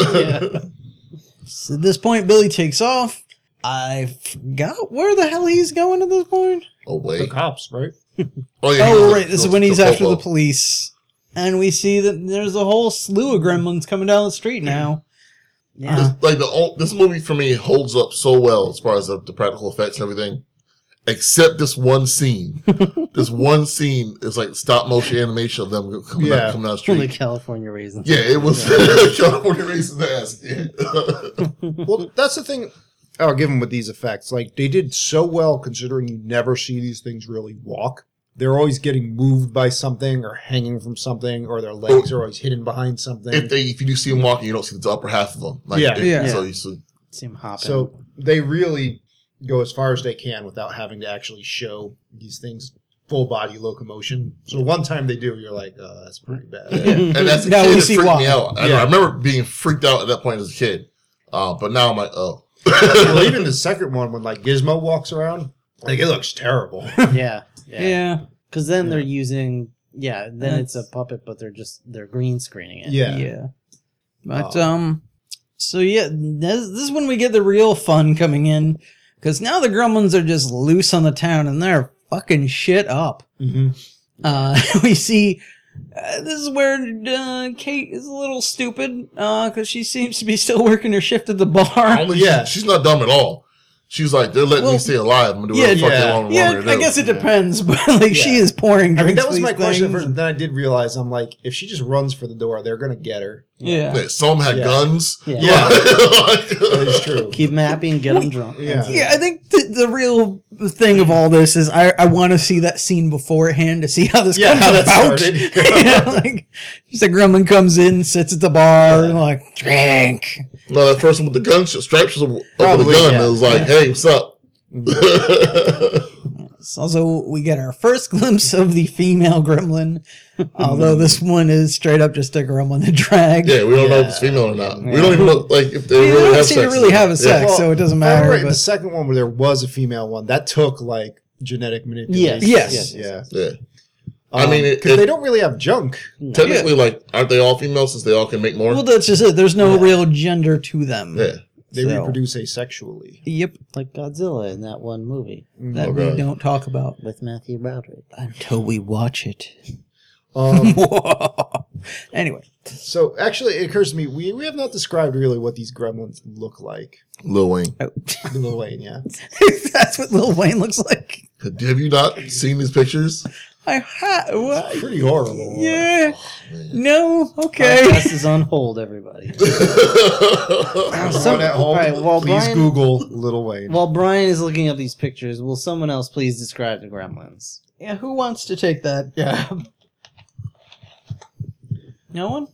So at this point, Billy takes off. I forgot where the hell he's going at this point. Oh, The wait. cops, right? Oh, yeah, Oh, he right. This is goes when to he's after the Popo. police. And we see that there's a whole slew of gremlins coming down the street now. Yeah. Like this movie for me holds up so well as far as the practical effects and everything, except this one scene. This one scene is like stop motion animation of them coming down the From the street. California raisins. Yeah, it was California racist ass. Yeah. Well, that's the thing I'll give them with these effects. Like, they did so well considering you never see these things really walk. They're always getting moved by something or hanging from something, or their legs are always hidden behind something. If you do see them walking, you don't see the upper half of them. Like, Yeah. So you see. See him hopping. So they really go as far as they can without having to actually show these things full body locomotion. So one time they do, you're like, oh, that's pretty bad. And that's a Now kid we that see freaked why. me out. I Yeah. remember being freaked out at that point as a kid. But now I'm like, oh. Well, even the second one, when like Gizmo walks around, like it looks terrible. yeah. Yeah. Because then they're using, then it's a puppet, but they're green screening it. Yeah. But, so yeah, this is when we get the real fun coming in. Because now the gremlins are just loose on the town and they're fucking shit up. Mm-hmm. We see, this is where Kate is a little stupid. Because she seems to be still working her shift at the bar. Only Yeah. she's not dumb at all. She's like, they're letting me stay alive. I'm going to do whatever the fuck they want Yeah, me to I do. guess it depends, but like she is pouring I mean, drinks. that was for my these question at things. first. Then I did realize, I'm like, if she just runs for the door, they're going to get her. Yeah. Yeah, some had Yeah. guns. Yeah. Yeah. Like- That is true. Keep them happy and get them drunk. Yeah. Yeah, I think the real thing of all this is I want to see that scene beforehand to see how this Yeah, comes how that about. started. You know, like, just a gremlin comes in, sits at the bar, and like, drink. No, that person with the gun, stripes was up with a Probably, gun. yeah. It was like, hey, what's up? Also, we get our first glimpse of the female gremlin, although this one is straight up just a gremlin to drag. Yeah, we don't know if it's female or not. We don't even know like if they We really don't have seem sex. to really have a sex, Well, so it doesn't Oh, matter. right. The But second one where there was a female one, that took like genetic manipulation. Yes. Yeah. Yeah. I mean, because they don't really have junk. technically, like, aren't they all female since they all can make more? well, that's just it. There's no real gender to them. Yeah. They So- reproduce asexually. Yep, Like Godzilla in that one movie that Oh, we God. don't talk about with Matthew Broderick. until we watch it. Um, Anyway, so actually, it occurs to me we have not described really what these gremlins look like. Lil Wayne. Lil Wayne, yeah. that's what Lil Wayne looks like. Have you not seen these pictures? What? Pretty horrible. Yeah. No. Okay. Podcast is on hold, everybody. Someone at home, all right, while please Brian- Google Lil Wayne. While Brian is looking up these pictures, will someone else please describe the gremlins? Yeah. Who wants to take that? Yeah. No one.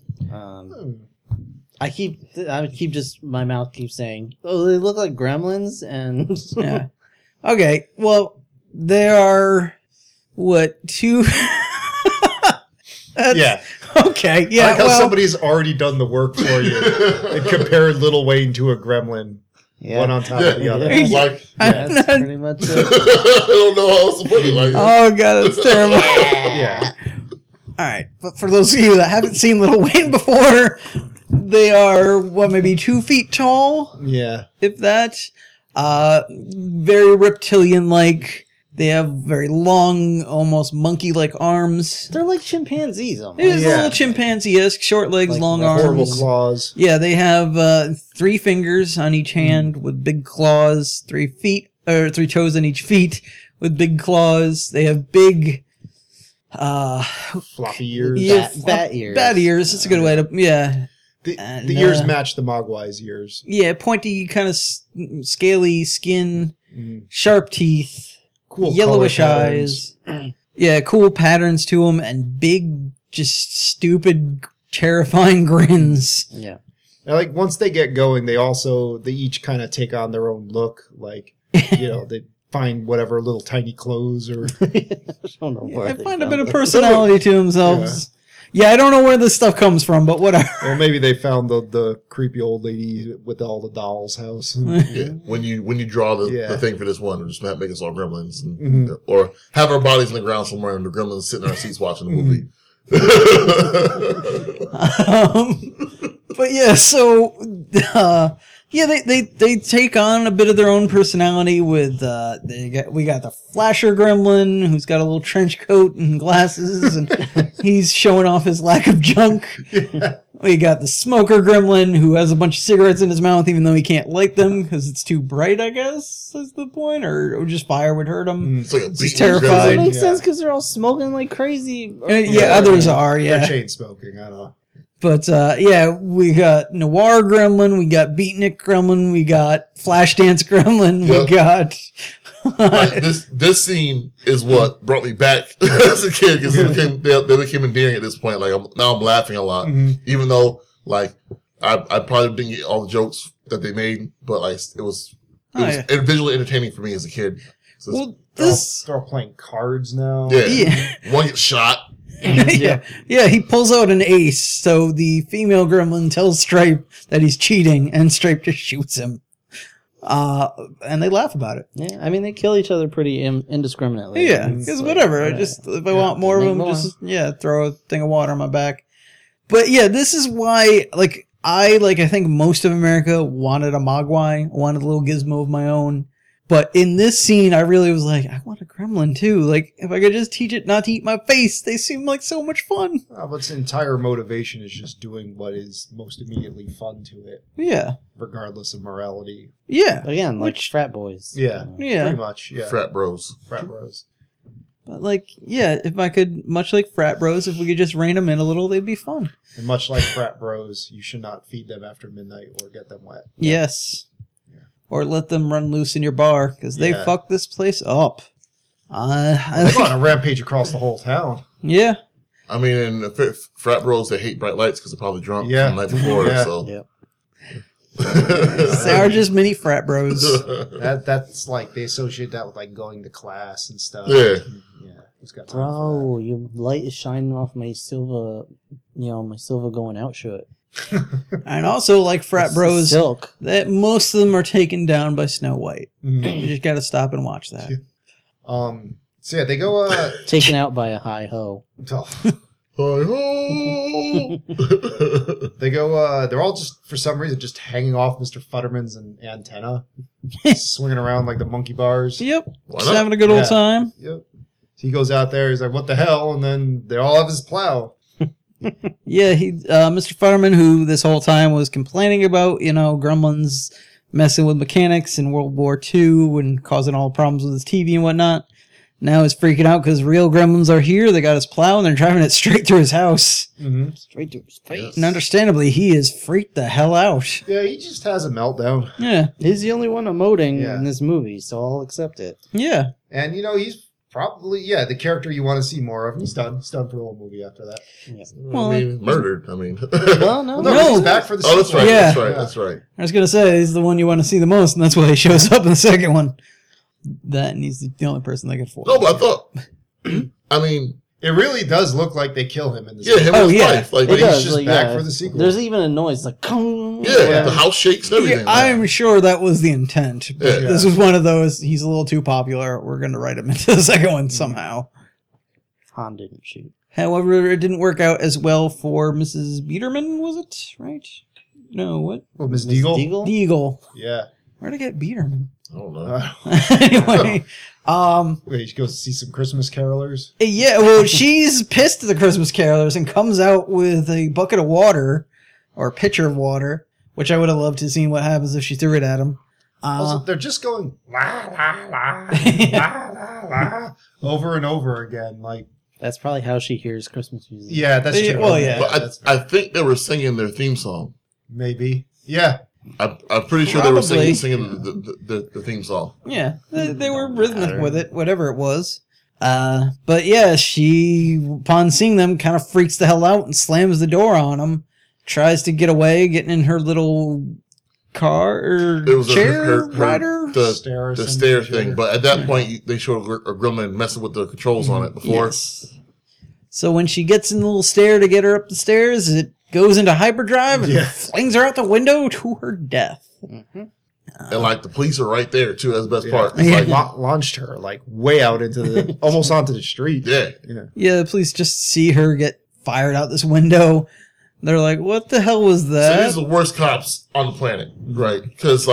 I keep just my mouth keeps saying, "Oh, they look like gremlins," and Yeah. Okay. Well, there are what two? That's- Yeah. Okay. I Yeah. like how Well, somebody's already done the work for you and compared Lil Wayne to a gremlin, one on top of the other. Yeah, like, that's pretty much it. I don't know how else to put it. Like, oh god, that's terrible. Yeah. All right, but for those of you that haven't seen Lil Wayne before, they are maybe 2 feet tall, Yeah. if that. Very reptilian-like. They have very long, almost monkey-like arms. They're like chimpanzees It almost. is a Yeah. little chimpanzee-esque, short legs, Like long Horrible arms. claws. Yeah, they have 3 fingers on each hand with big claws, 3 feet, or 3 toes on each feet with big claws. They have big, Floppy ears. yeah, Bat ears. Bat ears. It's a good way to, yeah. The And, ears match the Mogwai's ears. Yeah, pointy, kind of scaly skin, Mm. sharp teeth, Cool yellowish color patterns. eyes. Yeah, cool patterns to them, and big, just stupid, terrifying grins. Yeah. And like once they get going, they each kind of take on their own look. Like they find whatever little tiny clothes or I don't know where They they find a found bit of it. personality to themselves. Yeah, I don't know where this stuff comes from, but whatever. or maybe they found the creepy old lady with all the dolls' house. Yeah, when you draw the Yeah. thing for this one, just make us all gremlins, and, Mhm. or have our bodies in the ground somewhere, and the gremlins sitting in our seats watching the movie. But yeah, so they take on a bit of their own personality with we got the Flasher Gremlin who's got a little trench coat and glasses and he's showing off his lack of junk. We got the Smoker Gremlin who has a bunch of cigarettes in his mouth even though he can't light them because it's too bright, I guess is the point, or just fire would hurt him. It's like a He's beaten terrified. That gremlin. makes Yeah. sense because they're all smoking like crazy. Yeah, others are. They're Yeah. chain smoking. I don't know. But we got Noir Gremlin, we got Beatnik Gremlin, we got Flashdance Gremlin, Yep. we got Like, this scene is what brought me back as a kid because they became endearing at this point. Like now I'm laughing a lot, even though like I probably didn't get all the jokes that they made, but like it was visually entertaining for me as a kid. So well They're this all playing cards now. yeah. one gets shot. yeah, he pulls out an ace, so the female gremlin tells Stripe that he's cheating, and Stripe just shoots him. And they laugh about it. Yeah, I mean they kill each other pretty indiscriminately. Yeah, It's because like, whatever. yeah. If I want more of make them, more. just throw a thing of water on my back. But yeah, this is why I think most of America wanted a Mogwai, wanted a little gizmo of my own. But in this scene, I really was like, I want a gremlin too. Like, if I could just teach it not to eat my face, they seem like so much fun. But its entire motivation is just doing what is most immediately fun to it, Yeah. regardless of morality. Yeah. Again, like Which- frat boys. Yeah, Yeah. pretty much. Yeah, Frat bros. frat bros. But if I could, much like frat bros, if we could just rein them in a little, they'd be fun. And much like frat bros, you should not feed them after midnight or get them wet. Yes. Or let them run loose in your bar, because they Yeah. fucked this place up. They go on a rampage across the whole town. Yeah. I mean, in the frat bros, they hate bright lights because they're probably drunk Yeah. from the night before. Yeah. So Yep. They are just mini frat bros. That's like they associate that with like going to class and stuff. Yeah. Yeah. Who's got time for Bro, your light is shining off my silver, my silver going out shirt. And also, like frat bros, Silk. that most of them are taken down by Snow White. that? Mhm. You just got to stop and watch that. So yeah, they go. Taken out by a high ho. They go. They're all just for some reason just hanging off Mr. Futterman's antenna, swinging around like the monkey bars. Yep. Why Just not? having a good old Yeah. time. Yep. He goes out there. He's like, "What the hell?" And then they all have his plow. Yeah, Mr. Futterman, who this whole time was complaining about, gremlins messing with mechanics in World War II and causing all the problems with his TV and whatnot. Now he's freaking out because real gremlins are here. They got his plow and they're driving it straight through his house. Mm-hmm. Straight to his face. And understandably, he is freaked the hell out. Yeah, he just has a meltdown, Yeah, He's the only one emoting Yeah. in this movie, so I'll accept it. and yeah. he's probably the character you want to see more of. And he's done. He's done for the whole movie after that. Well, I mean, murdered. I mean. Well, no. No, he's back for the. Oh, that's sequel. right. Yeah. That's right. That's right. I was going to say, he's the one you want to see the most, and that's why he shows up in the second one. That, and he's the only person they could afford. No, but I thought. I mean, It really does look like they kill him in the yeah, him Oh, and his yeah. wife. Like, But It he's does, just like, back yeah. for the sequel. There's even a noise like, "Kong." yeah, the house shakes and everything. Yeah, I'm sure that was the intent. But Yeah. this was one of those, he's a little too popular. We're going to write him into the second one somehow. Han didn't shoot. However, it didn't work out as well for Mrs. Biederman, was it? Right? No, what? Well, Miss Miss Deagle. Deagle? Deagle. Yeah. Where'd I get Biederman? I don't know. Anyway, Wait, she goes to see some Christmas carolers. yeah, well, she's pissed at the Christmas carolers and comes out with a bucket of water, or a pitcher of water, which I would have loved to see what happens if she threw it at him. Also, they're just going la la la la la la over and over again. Like That's probably how she hears Christmas music. Yeah, that's Yeah, true. well, yeah. But I think they were singing their theme song. Maybe. Yeah. I'm pretty sure they were Probably. singing the theme song. Yeah, they were rhythmic with it, whatever it was. But yeah, she, upon seeing them, kind of freaks the hell out and slams the door on them. Tries to get away, getting in her little car or It was chair rider. the Stair stair assembly, thing. But at that point, they showed a gremlin messing with the controls on it before. Yes. So when she gets in the little stair to get her up the stairs, it goes into hyperdrive and flings her out the window to her death. And like the police are right there too. That's the best part. It's Yeah. like, Launched her like way out into the almost onto the street. yeah. Yeah, the police just see her get fired out this window. They're like, "What the hell was So that?" these are the worst cops on the planet, right? Because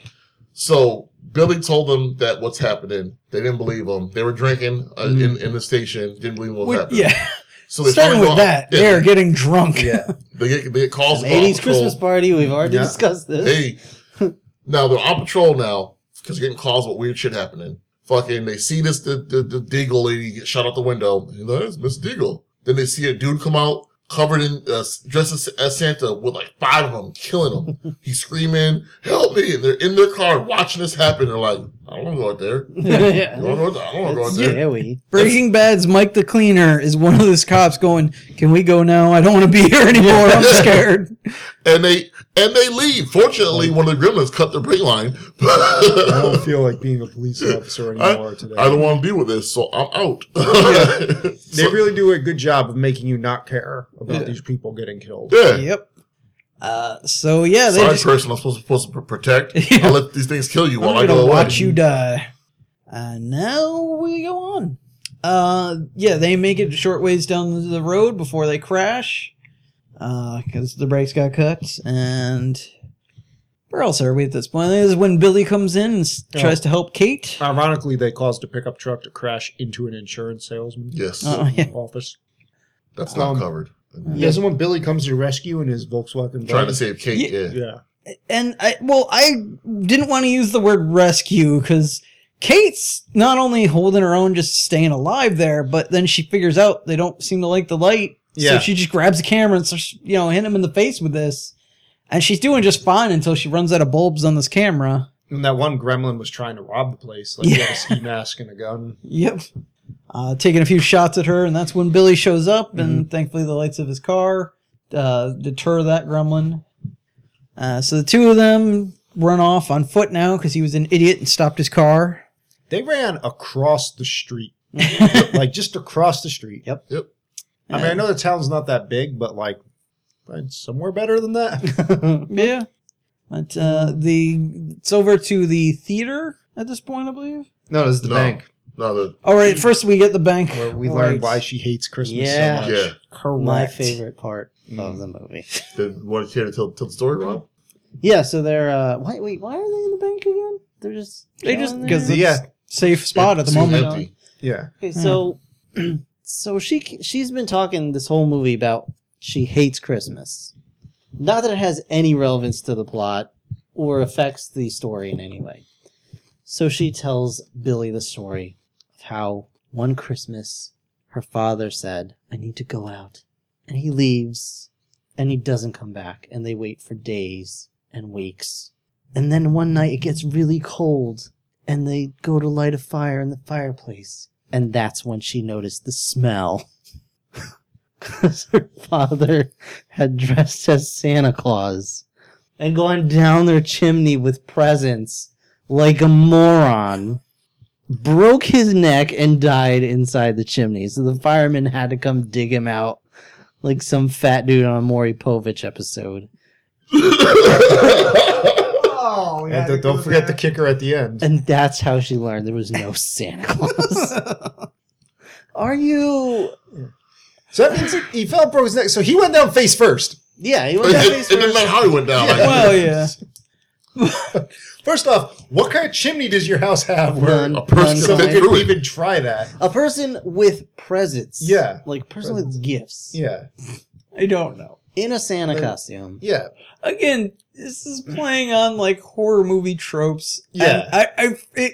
so Billy told them that what's happening. They didn't believe him. They were drinking in the station. Didn't believe what was happening. Yeah. So they Starting finally with go- that, yeah, they're getting drunk. Yeah. They get calls. An about 80s patrol. Christmas party. We've already Yeah. discussed this. Hey, now they're on patrol now because they're getting calls about weird shit happening. Fucking, they see the Deagle lady get shot out the window. You know, it's Miss Deagle. Then they see a dude come out covered in dressed as Santa with like 5 of them killing him. He's screaming, "Help me!" And they're in their car watching this happen. They're like, "I don't want to go out there. Yeah. I don't want to go out there." Scary. Breaking Bad's Mike the Cleaner is one of those cops going, "Can we go now? I don't want to be here anymore. I'm scared." And they leave. Fortunately, one of the gremlins cut their brake line. I don't feel like being a police officer anymore today. I don't want to deal with this, so I'm out. They really do a good job of making you not care about these people getting killed. Yeah. Yep. So yeah, they Sorry, just person I'm supposed to protect. Yeah. I'll let these things kill you while I I'm go gonna away. watch you die. Now we go on. Yeah, they make it a short ways down the road before they crash. Because the brakes got cut. And where else are we at this point? This is when Billy comes in and tries to help Kate. Ironically, they caused a pickup truck to crash into an insurance salesman. Yes, Oh, yeah. Office. that's not covered. Doesn't when Billy comes to rescue in his Volkswagen Trying van? to save Kate. Yeah. Yeah. And I didn't want to use the word rescue because Kate's not only holding her own, just staying alive there, but then she figures out they don't seem to like the light. So Yeah. she just grabs the camera and starts, hitting him in the face with this. And she's doing just fine until she runs out of bulbs on this camera. And that one gremlin was trying to rob the place. Like, he had a ski mask and a gun. Yep. Taking a few shots at her, and that's when Billy shows up, and thankfully the lights of his car deter that gremlin. So the two of them run off on foot now because he was an idiot and stopped his car. They ran across the street. Like, just across the street. Yep. I mean, I know the town's not that big, but, like, somewhere better than that. Yeah. But it's over to the theater at this point, I believe. No, this is the No. bank. No, All right, first we get the bank. Where we Right. learned why she hates Christmas Yeah. so much. yeah. Correct. My favorite part of the movie. Did want to care to tell the story, Rob? Yeah, so they're wait, why are they in the bank again? They're just They just chilling because there? it's safe spot at the Seems moment. empty. Yeah. Okay, so so she's been talking this whole movie about she hates Christmas. Not that it has any relevance to the plot or affects the story in any way. So she tells Billy the story of how one Christmas her father said, "I need to go out." And he leaves and he doesn't come back, and they wait for days and weeks. And then one night it gets really cold and they go to light a fire in the fireplace. And that's when she noticed the smell. Because her father had dressed as Santa Claus and gone down their chimney with presents like a moron. Broke his neck and died inside the chimney. So the firemen had to come dig him out like some fat dude on a Maury Povich episode. Oh, And don't forget the kicker at the end. And that's how she learned there was no Santa Claus. Are you... So that means he fell, broke his neck. So he went down face first. Yeah, he It, went down it, face it didn't first. matter how he went down. Like, Well, yeah. First off, what kind of chimney does your house have where None. a person so can they fit could through it. even try that? A person with presents. Yeah. Like a person with gifts. Yeah. I don't know. In a Santa costume. Yeah. Again, this is playing on like horror movie tropes. Yeah. And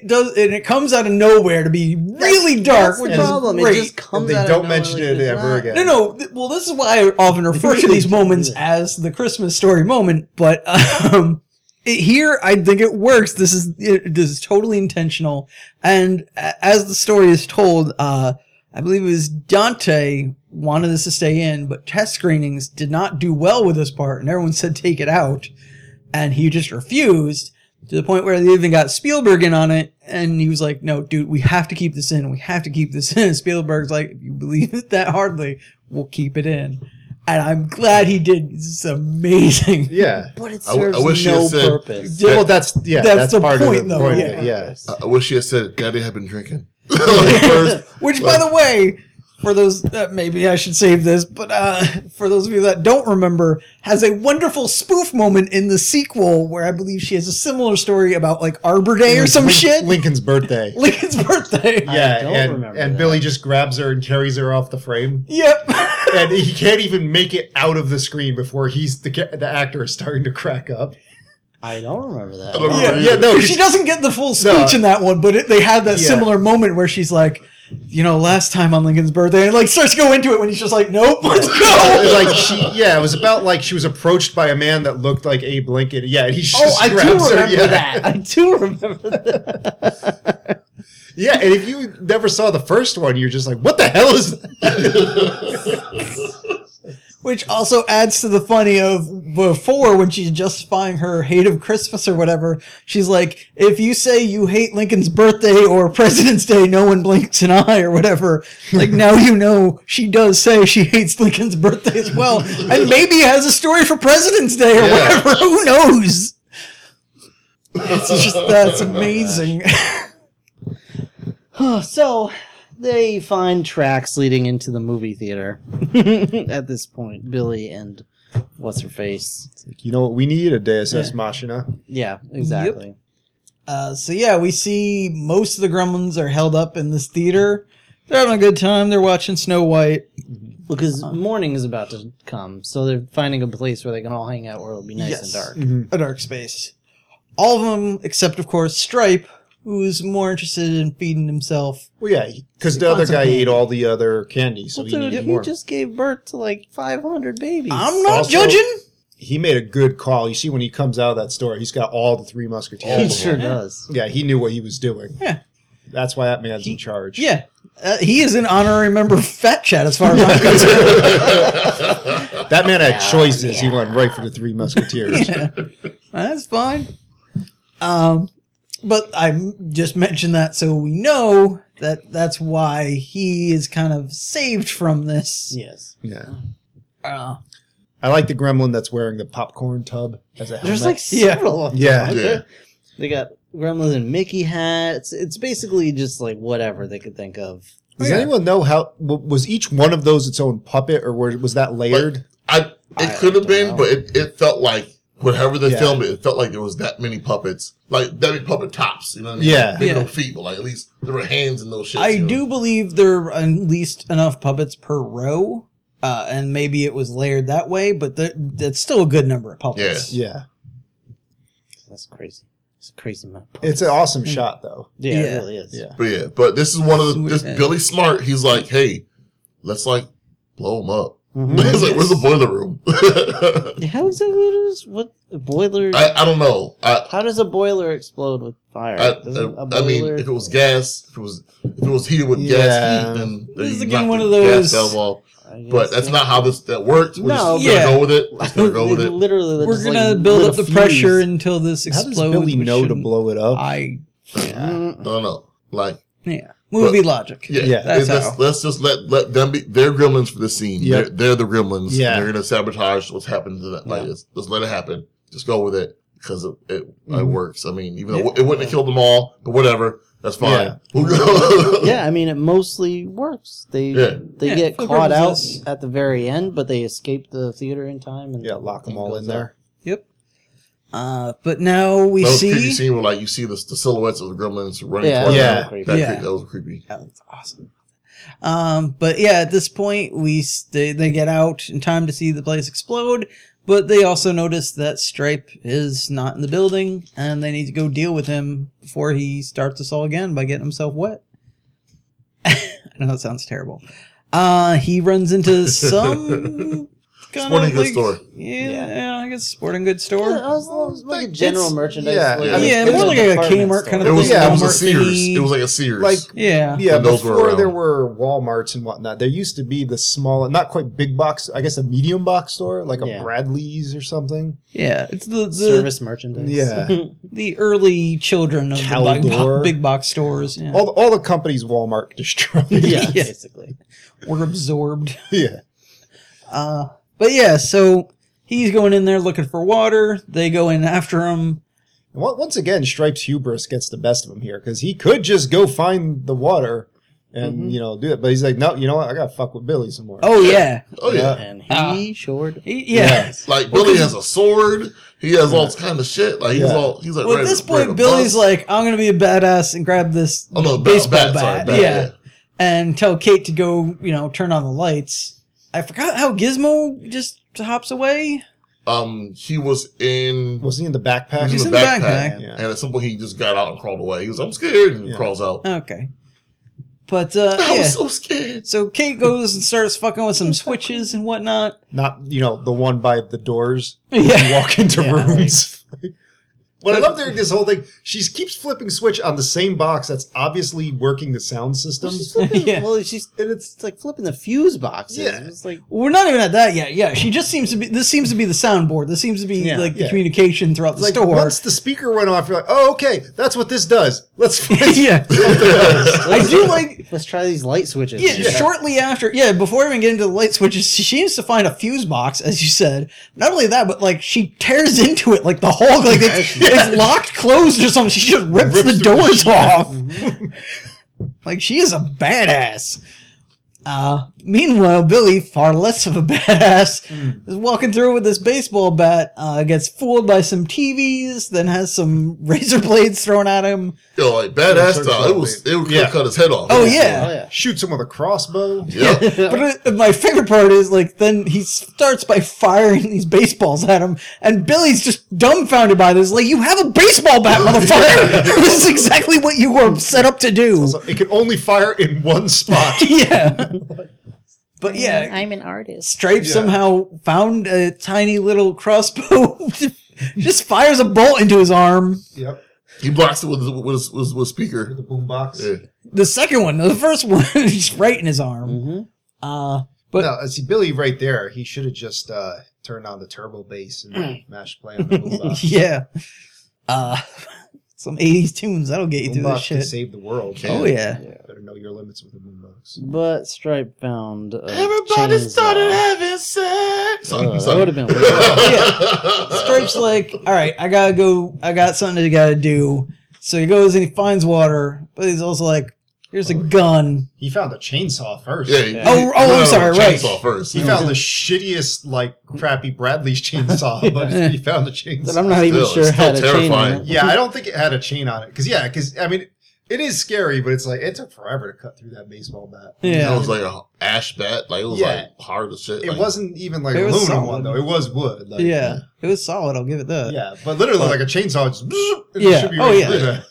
does, and it comes out of nowhere to be really dark. That's which the is problem. great. It just comes They out don't of nowhere, mention like, it it's ever not- again. No. Well, this is why I often refer to these moments as the Christmas story moment. But here, I think it works. This is totally intentional. And as the story is told, I believe it was Dante wanted this to stay in, but test screenings did not do well with this part, and everyone said take it out, and he just refused. To the point where they even got Spielberg in on it, and he was like, no, dude, we have to keep this in. We have to keep this in. And Spielberg's like, if you believe it that hardly, we'll keep it in. And I'm glad he did. This is amazing. Yeah. But it I serves wish you no had said- purpose. Well, that's the part point, of the though, point yeah. of it. Yeah. I wish she had said, Daddy had been drinking. Like, first, Which, by the way, for those, maybe I should save this, but for those of you that don't remember, has a wonderful spoof moment in the sequel where I believe she has a similar story about like Arbor Day or some shit. Lincoln's birthday. Lincoln's birthday. Yeah, don't remember and that. Billy just grabs her and carries her off the frame, Yep. and he can't even make it out of the screen before the actor is starting to crack up. I don't remember that. I don't remember Yeah, either. no, She doesn't get the full speech in that one, but they had that Yeah. similar moment where she's like, you know, last time on Lincoln's birthday, and like starts to go into it when he's just like, nope, let's go. It was about like she was approached by a man that looked like Abe Lincoln. Yeah, and he just Oh, I do grabs her. remember Yeah. that. I do remember that. Yeah, and if you never saw the first one, you're just like, what the hell is that? Which also adds to the funny of before when she's justifying her hate of Christmas or whatever. She's like, if you say you hate Lincoln's birthday or President's Day, no one blinks an eye or whatever. Like now you know she does say she hates Lincoln's birthday as well. And maybe has a story for President's Day or whatever. Who knows? That's amazing. So they find tracks leading into the movie theater at this point. Billy and what's her face? You know what we need? A Deus Ex Machina. Yeah, exactly. So yeah, we see most of the gremlins are held up in this theater. They're having a good time. They're watching Snow White. Because morning is about to come, so they're finding a place where they can all hang out where it'll be nice and dark. A dark space. All of them, except of course Stripe, who's more interested in feeding himself. Well, yeah, because the other guy ate all the other candy, so Well, he dude, needed he more. just gave birth to like 500 babies. I'm not Also- judging. He made a good call. You see, when he comes out of that store, he's got all the Three He Musketeers. sure does. Yeah, he knew what he was doing. Yeah. That's why that man's in charge. Yeah. He is an honorary member of Fat Chat as far as I'm concerned. That man had choices. He went right for the Three Musketeers. That's fine. But I just mentioned that so we know that that's why he is kind of saved from this. Yes. Yeah. Uh, I like the gremlin that's wearing the popcorn tub as a helmet. There's like several of them. Yeah. aren't Yeah. there? They got gremlins and Mickey hats. It's basically just like whatever they could think of. Does anyone know how was each one of those its own puppet, or was that layered? It could have been, but it felt like whatever they Yeah. filmed it felt like there was that many puppets, like that many puppet tops. You know what I mean? Yeah. Maybe Yeah. no feet, but like at least there were hands in those shits. I you know? do believe there are at least enough puppets per row, and maybe it was layered that way, but that's still a good number of puppets. Yeah. That's crazy. It's a crazy amount. It's an awesome shot, though. Yeah, Yeah. it really is. Yeah. But this is one of the Sweet this head. Billy Smart. He's like, hey, let's like blow him up. Mhm. He's like, where's the boiler room? How exactly is what a boiler? I don't know. How does a boiler explode with fire? Doesn't a I mean, boiler- if it was gas, if it was heated with Yeah. gas heat, then This is you again knock one the of those- gas valve off. I guess, But that's yeah. not how that works. We're No, just yeah. gonna go with it. Just gonna go with it. Literally, We're just, gonna like, build lit up a the fuse. pressure until this How explodes. does Billy which know to shouldn't- blow it up? I I don't know. Like, movie logic. Yeah. That's how. let's just let them be. They're gremlins for the scene. Yep. They're the gremlins. Yeah. And they're gonna sabotage what's happened to that. Like, just let it happen. Just go with it because it works. I mean, even though it wouldn't have killed them all, but whatever. That's fine. Yeah, I mean, it mostly works. They Yeah. Yeah, get for caught out purposes. at the very end, but they escape the theater in time. And Yeah, lock them all goes in there. Yep. But now we That was a creepy see. scene where like you see the silhouettes of the gremlins running Yeah, towards yeah. them. Creepy. That was creepy. That was awesome. But yeah, at this point, they get out in time to see the place explode. But they also notice that Stripe is not in the building, and they need to go deal with him before he starts us all again by getting himself wet. I know that sounds terrible. He runs into some kind Sporting of goods store. Yeah, I guess sporting goods store. Yeah, it was like a general merchandise. yeah, store. I mean, Yeah, it's more a like a department Kmart store. kind of It was, thing. it was a Walmart Sears. thingy. It was like a Sears. Like, Yeah. yeah, And those were before around. there were Walmarts and whatnot, there used to be the small, not quite big box, I guess a medium box store, like a Yeah. Bradley's or something. Yeah, it's the Service merchandise. Yeah. the early children of the Caldor. big box stores. Yeah. All the companies Walmart destroyed. yeah, Yeah. basically. Were absorbed. Yeah. But yeah, so he's going in there looking for water. They go in after him. And once again, Stripe's hubris gets the best of him here because he could just go find the water and do it, but he's like, no, you know what? I gotta fuck with Billy some more. Oh yeah, oh yeah. And he shored. yeah. Like Billy has a sword. He has all kind of shit. Like Yeah. he's like. Well, ready at this to- ready point, to Billy's bust. like, I'm gonna be a badass and grab this Oh no, baseball bat, sorry, bat. bat, And tell Kate to go, turn on the lights. I forgot how Gizmo just hops away. He was in. Was he in the backpack? He He's was in in the the backpack, backpack. Yeah. and at some point he just got out and crawled away. He was, I'm scared, and Yeah. crawls out. Okay, but I yeah. was so scared. So Kate goes and starts fucking with some switches and whatnot. Not, the one by the doors. Yeah. You walk into Yeah, rooms. What I love during this whole thing, she keeps flipping switch on the same box that's obviously working the sound system. She's flipping, Yeah. Well, it's like flipping the fuse boxes. Yeah. It's like We're not even at that yet. Yeah, she just seems to be. This seems to be the soundboard. This seems to be Yeah. like the Yeah. communication throughout the Like store. once the speaker went off, you're like, oh, okay, that's what this does. Let's find Yeah, I do like. let's try these light switches. Yeah, shortly after. Yeah, before even getting to the light switches, she seems to find a fuse box, as you said. Not only that, but like she tears into it like the Hulk. Like it's locked closed or something. She just rips the through doors the- off. Like she is a badass. Meanwhile, Billy, far less of a badass, is walking through with this baseball bat, gets fooled by some TVs, then has some razor blades thrown at him. Yo, like badass Yeah, style. It would Yeah. cut his head off. Oh, Oh yeah. yeah. Shoots him with a crossbow. Yeah. But my favorite part is, like, then he starts by firing these baseballs at him, and Billy's just dumbfounded by this. Like, you have a baseball bat, motherfucker! This is exactly what you were set up to do. So it can only fire in one spot. Yeah. But yeah, I'm an artist. Stripe somehow found a tiny little crossbow, just fires a bolt into his arm. Yep. He blocks it with speaker. The boombox. Yeah. The second one, the first one, is right in his arm. But No, see, Billy right there, he should have just turned on the turbo bass and mashed play on the boombox. yeah, some 80s tunes, that'll get you through this Boombox can shit. save the world. Oh yeah. Better know your limits with the boombox. But Stripe found Everybody chainsaw. started having sex. That would have been weird. Yeah. Stripe's like, all right, I gotta go. I got something I gotta do. So he goes and he finds water, but he's also like, here's a gun. He found a chainsaw first. Yeah. Oh, I'm sorry, right. Chainsaw first. He found the shittiest, crappy Bradley's chainsaw, but he found a That chainsaw. I'm not even Still, sure it's had a still chain on terrifying. it. Yeah, I don't think it had a chain on it. Because, I mean, it is scary, but it's like, it took forever to cut through that baseball bat. Yeah. That was like a ash bat. Like it was Yeah. like hard as shit. It like, wasn't even like It a was aluminum solid. one, though. It was wood. Like, Yeah, it was solid. I'll give it that. Yeah, but literally like a chainsaw just, it Yeah. should be Oh, right yeah. through that.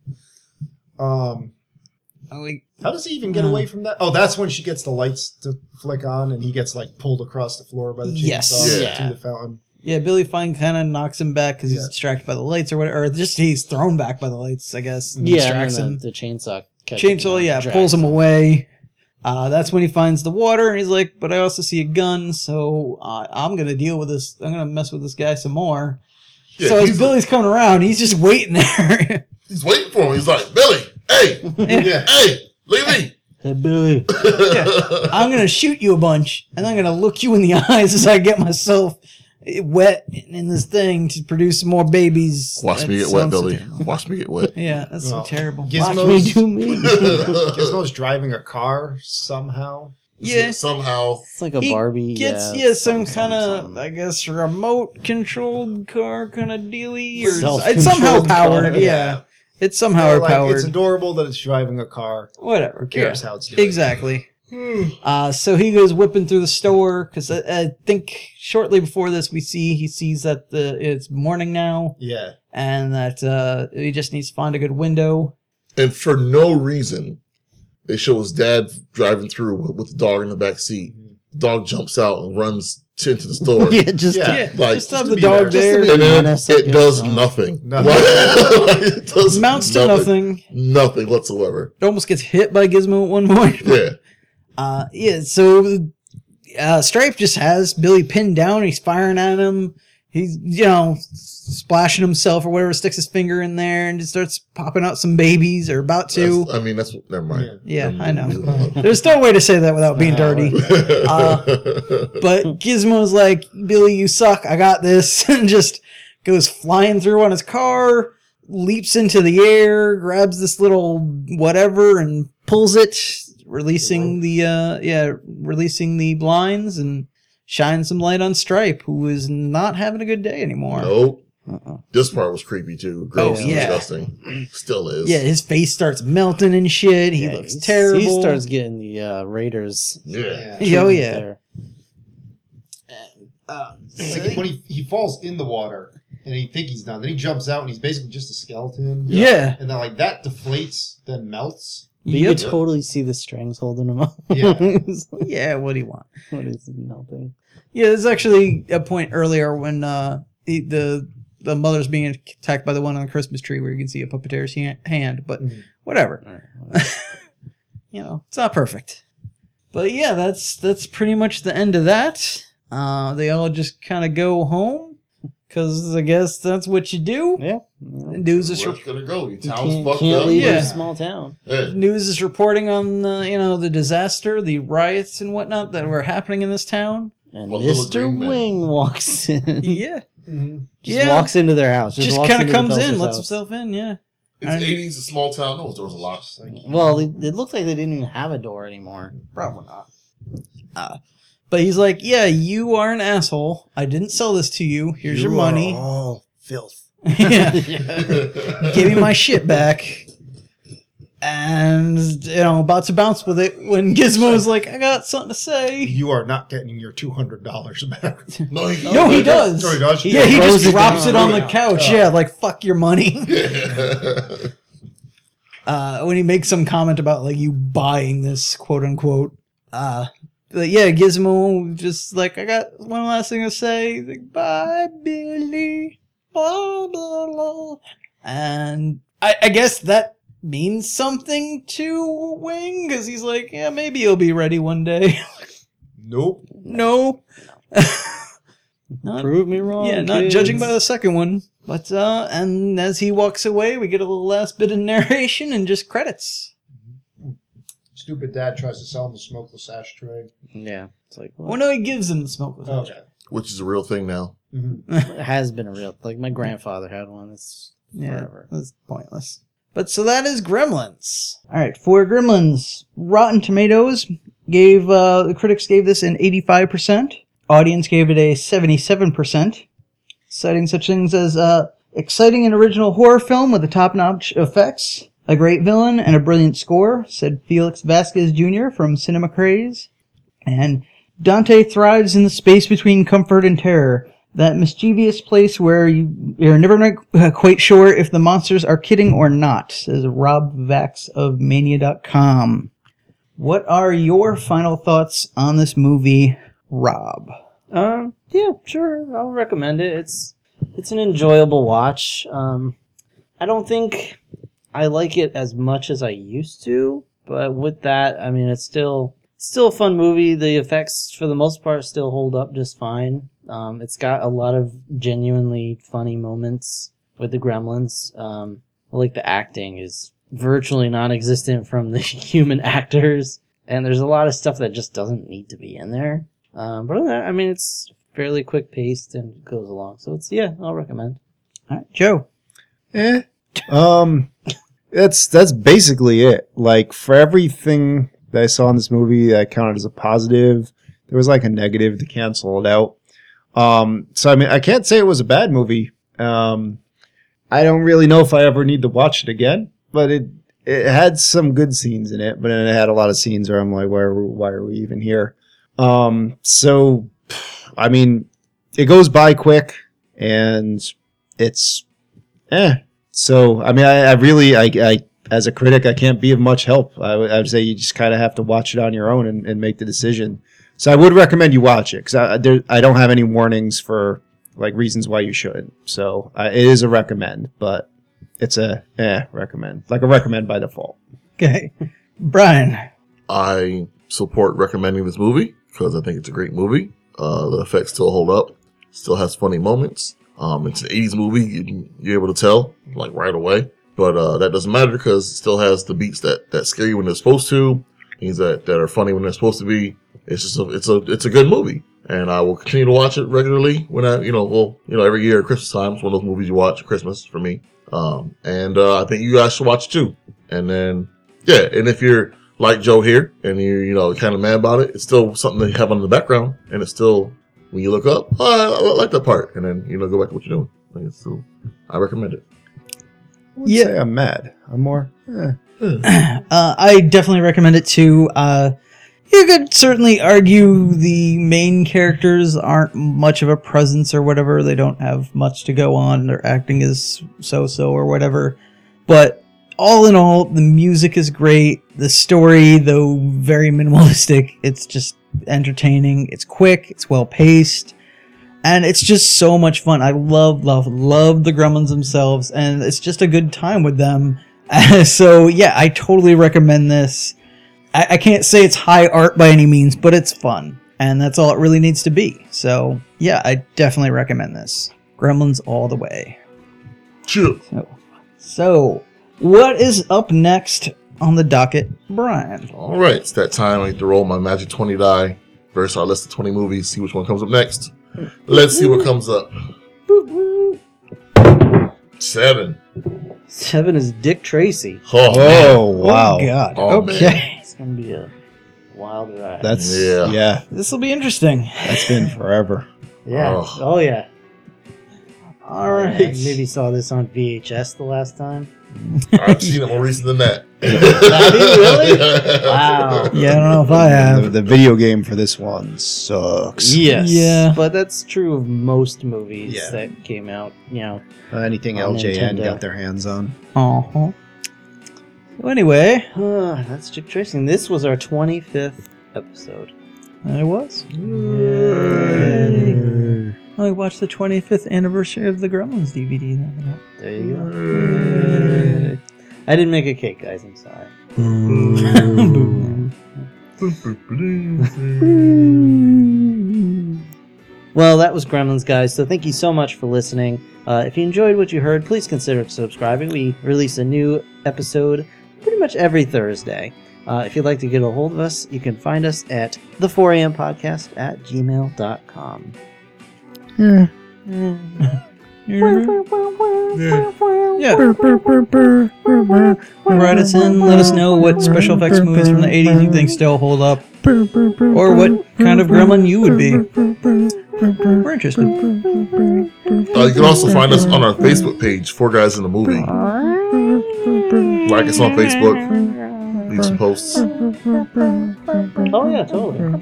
Like, How does he even get away from that? Oh, that's when she gets the lights to flick on and he gets pulled across the floor by the chainsaw Yes. Yeah. to the fountain. yeah, Billy Fine kind of knocks him back because he's Yeah. distracted by the lights or whatever. Or just he's thrown back by the lights, I guess. And Yeah, and distracts then him. the chainsaw. catches him Chainsaw, and yeah, drags pulls him away. That's when he finds the water, and he's like, but I also see a gun, so I'm going to deal with this. I'm going to mess with this guy some more. Yeah, so as he's- Billy's coming around, he's just waiting there. He's waiting for him. He's like, Billy, hey, Yeah. hey, leave me. Hey, Billy. I'm going to shoot you a bunch, and I'm going to look you in the eyes as I get myself wet in this thing to produce more babies. Watch me That get wet, sounds so Billy. terrible. Watch me get wet. Yeah, that's Well, so terrible. Gizmo's- Watch me do me. Gizmo's driving a car somehow. Yeah. Somehow. It's like a He Barbie. gets some kind of, I guess, remote controlled car kind of dealy, or it's somehow Self-controlled powered. car. Yeah, it's somehow It's powered. adorable that it's driving a car. Whatever, Who cares yeah. how it's doing? Exactly. So he goes whipping through the store because I think shortly before this he sees that it's morning now Yeah. and that he just needs to find a good window. And for no reason, they show his dad driving through with the dog in the back seat. The dog jumps out and runs into the store. Yeah, just Yeah. Like, just have to the be dog there. there. and then honest, it I does guess. nothing. Nothing. It does Amounts to nothing. Nothing whatsoever. It almost gets hit by Gizmo at one point. Yeah. So Stripe just has Billy pinned down. He's firing at him. He's, splashing himself or whatever, sticks his finger in there and just starts popping out some babies or about to. Never mind. Yeah, Never I know. mind. There's no way to say that without being dirty. But Gizmo's like, Billy, you suck. I got this. And just goes flying through on his car, leaps into the air, grabs this little whatever and pulls it, releasing the blinds and shines some light on Stripe, who is not having a good day anymore. Nope. This part was creepy too. Gross and yeah. disgusting. Still is. Yeah, his face starts melting and shit. He looks terrible. He starts getting the Raiders. Yeah. Oh, yeah. there. It's like when he falls in the water and he think he's done, then he jumps out and he's basically just a skeleton. Yeah. And then like that deflates, then melts. But you could totally see the strings holding him up. Yeah. Yeah, what do you want? What is melting? Yeah, there's actually a point earlier when the mother's being attacked by the one on the Christmas tree where you can see a puppeteer's hand, but whatever. It's not perfect. But yeah, that's pretty much the end of that. They all just kind of go home because I guess that's what you do. Yeah. News is Where's it gonna go? Your town's Can't fucked can't up. leave Yeah. a small town. Yeah. News is reporting on the disaster, the riots and whatnot that were happening in this town. And What little Mr. green man? Wing walks in. Yeah, Just walks into their house. just walks kind of into the comes in, Peltzer's lets house. himself in. Yeah. It's 80s, a small town. No, there was a lot. Well, it looked like they didn't even have a door anymore. Probably not. But he's like, yeah, you are an asshole. I didn't sell this to you. Here's your money. Oh, filth. Yeah. Give me my shit back. And, about to bounce with it when Gizmo's like, I got something to say. You are not getting your $200 back. No, he No, he does. Oh, he does? Yeah, he Throws just it drops down. it on the couch. Yeah, like, fuck your money. When he makes some comment about, like, you buying this, quote unquote. But yeah, Gizmo just like, I got one last thing to say. He's like, bye, Billy. Bye, Billy. And I guess that means something to Wing, because he's like, yeah, maybe he'll be ready one day. Nope. No. Not, Prove me wrong. yeah, not kids. judging by the second one. But, and as he walks away, we get a little last bit of narration and just credits. Stupid dad tries to sell him a smokeless ashtray. Yeah. It's like, Oh well, no, he gives him the smokeless ashtray. Okay. Which is a real thing now. it has been a real. Like, my grandfather had one. It's Yeah, forever. that's pointless. But so that is Gremlins. All right, for Gremlins, Rotten Tomatoes gave the critics gave this an 85%. Audience gave it a 77%, citing such things as exciting and original horror film with the top-notch effects, a great villain, and a brilliant score, said Felix Vasquez Jr. from Cinema Craze. And Dante thrives in the space between comfort and terror, that mischievous place where you're never quite sure if the monsters are kidding or not, says Rob Vax of Mania.com. What are your final thoughts on this movie, Rob? Yeah, sure. I'll recommend it. It's an enjoyable watch. I don't think I like it as much as I used to, but with that, I mean, it's still a fun movie. The effects, for the most part, still hold up just fine. It's got a lot of genuinely funny moments with the Gremlins. Like the acting is virtually non-existent from the human actors, and there's a lot of stuff that just doesn't need to be in there. But other than that, I mean, it's fairly quick-paced and goes along. So I'll recommend. All right, Joe. That's basically it. Like, for everything that I saw in this movie that I counted as a positive, there was like a negative to cancel it out. So I mean, I can't say it was a bad movie. I don't really know if I ever need to watch it again, but it had some good scenes in it, but then it had a lot of scenes where I'm like, why are we even here? So, I mean, it goes by quick, and it's, So, I mean, I really, as a critic, I can't be of much help. I would say you just kind of have to watch it on your own and make the decision. So I would recommend you watch it, because I don't have any warnings for like reasons why you should. So it is a recommend, but it's a recommend, like a recommend by default. Okay. Brian. I support recommending this movie because I think it's a great movie. The effects still hold up, still has funny moments. It's an 80s movie, you're able to tell like right away, but that doesn't matter because it still has the beats that scare you when they're supposed to, things that are funny when they're supposed to be. It's just it's a good movie, and I will continue to watch it regularly when every year at Christmas time. It's one of those movies you watch at Christmas for me. And I think you guys should watch it too. And then, and if you're like Joe here and you're, kind of mad about it, it's still something that you have on the background, and it's still, when you look up, I like that part, and then, go back to what you're doing. I recommend it. I wouldn't say I'm mad. I'm more, I definitely recommend it too. You could certainly argue the main characters aren't much of a presence or whatever. They don't have much to go on. Their acting is so-so or whatever. But all in all, the music is great. The story, though very minimalistic, it's just entertaining. It's quick. It's well-paced. And it's just so much fun. I love the Gremlins themselves. And it's just a good time with them. So, yeah, I totally recommend this. I can't say it's high art by any means, but it's fun. And that's all it really needs to be. So, yeah, I definitely recommend this. Gremlins all the way. Chill. So, what is up next on the docket, Brian? All right, it's that time. I get to roll my magic 20 die versus our list of 20 movies, see which one comes up next. Let's see what comes up. 7. 7 is Dick Tracy. Oh, wow. Oh, God. Oh, okay. man. It's going to be a wild ride. That's, Yeah. This will be interesting. that's been forever. Yeah. Oh. Oh, yeah. All right. I maybe saw this on VHS the last time. I've seen it more recent than that. Have you really? Wow. Yeah, I don't know if I have. The video game for this one sucks. Yes. Yeah. But that's true of most movies Yeah. that came out, Anything On LJN Nintendo. got their hands on. Uh-huh. So anyway, that's Dick Tracy. And this was our 25th episode. it was. I watched the 25th anniversary of the Gremlins DVD. There you go. I didn't make a cake, guys. I'm sorry. Well, that was Gremlins, guys. So thank you so much for listening. If you enjoyed what you heard, please consider subscribing. We release a new episode pretty much every Thursday. If you'd like to get a hold of us, you can find us at the 4am podcast at gmail.com. Yeah. Write us in, let us know what special effects movies from the 80s you think still hold up, or what kind of gremlin you would be. We're interested. You can also find us on our Facebook page, 4 Guys in the Movie. Like us on Facebook, leave some posts. Oh, yeah, totally.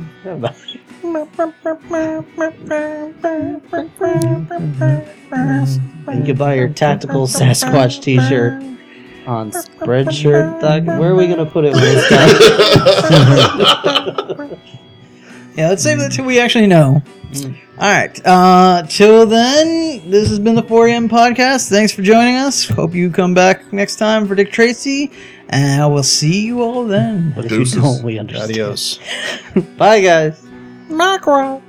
You can buy your tactical Sasquatch t-shirt on Spreadshirt. Where are we going to put it when it's done? Yeah, let's save that till we actually know. Alright, till then, this has been the 4am podcast. Thanks for joining us. Hope you come back next time for Dick Tracy, and I will see you all then. But if you Deuces. don't, we understand. Adios. Bye, guys. Macro.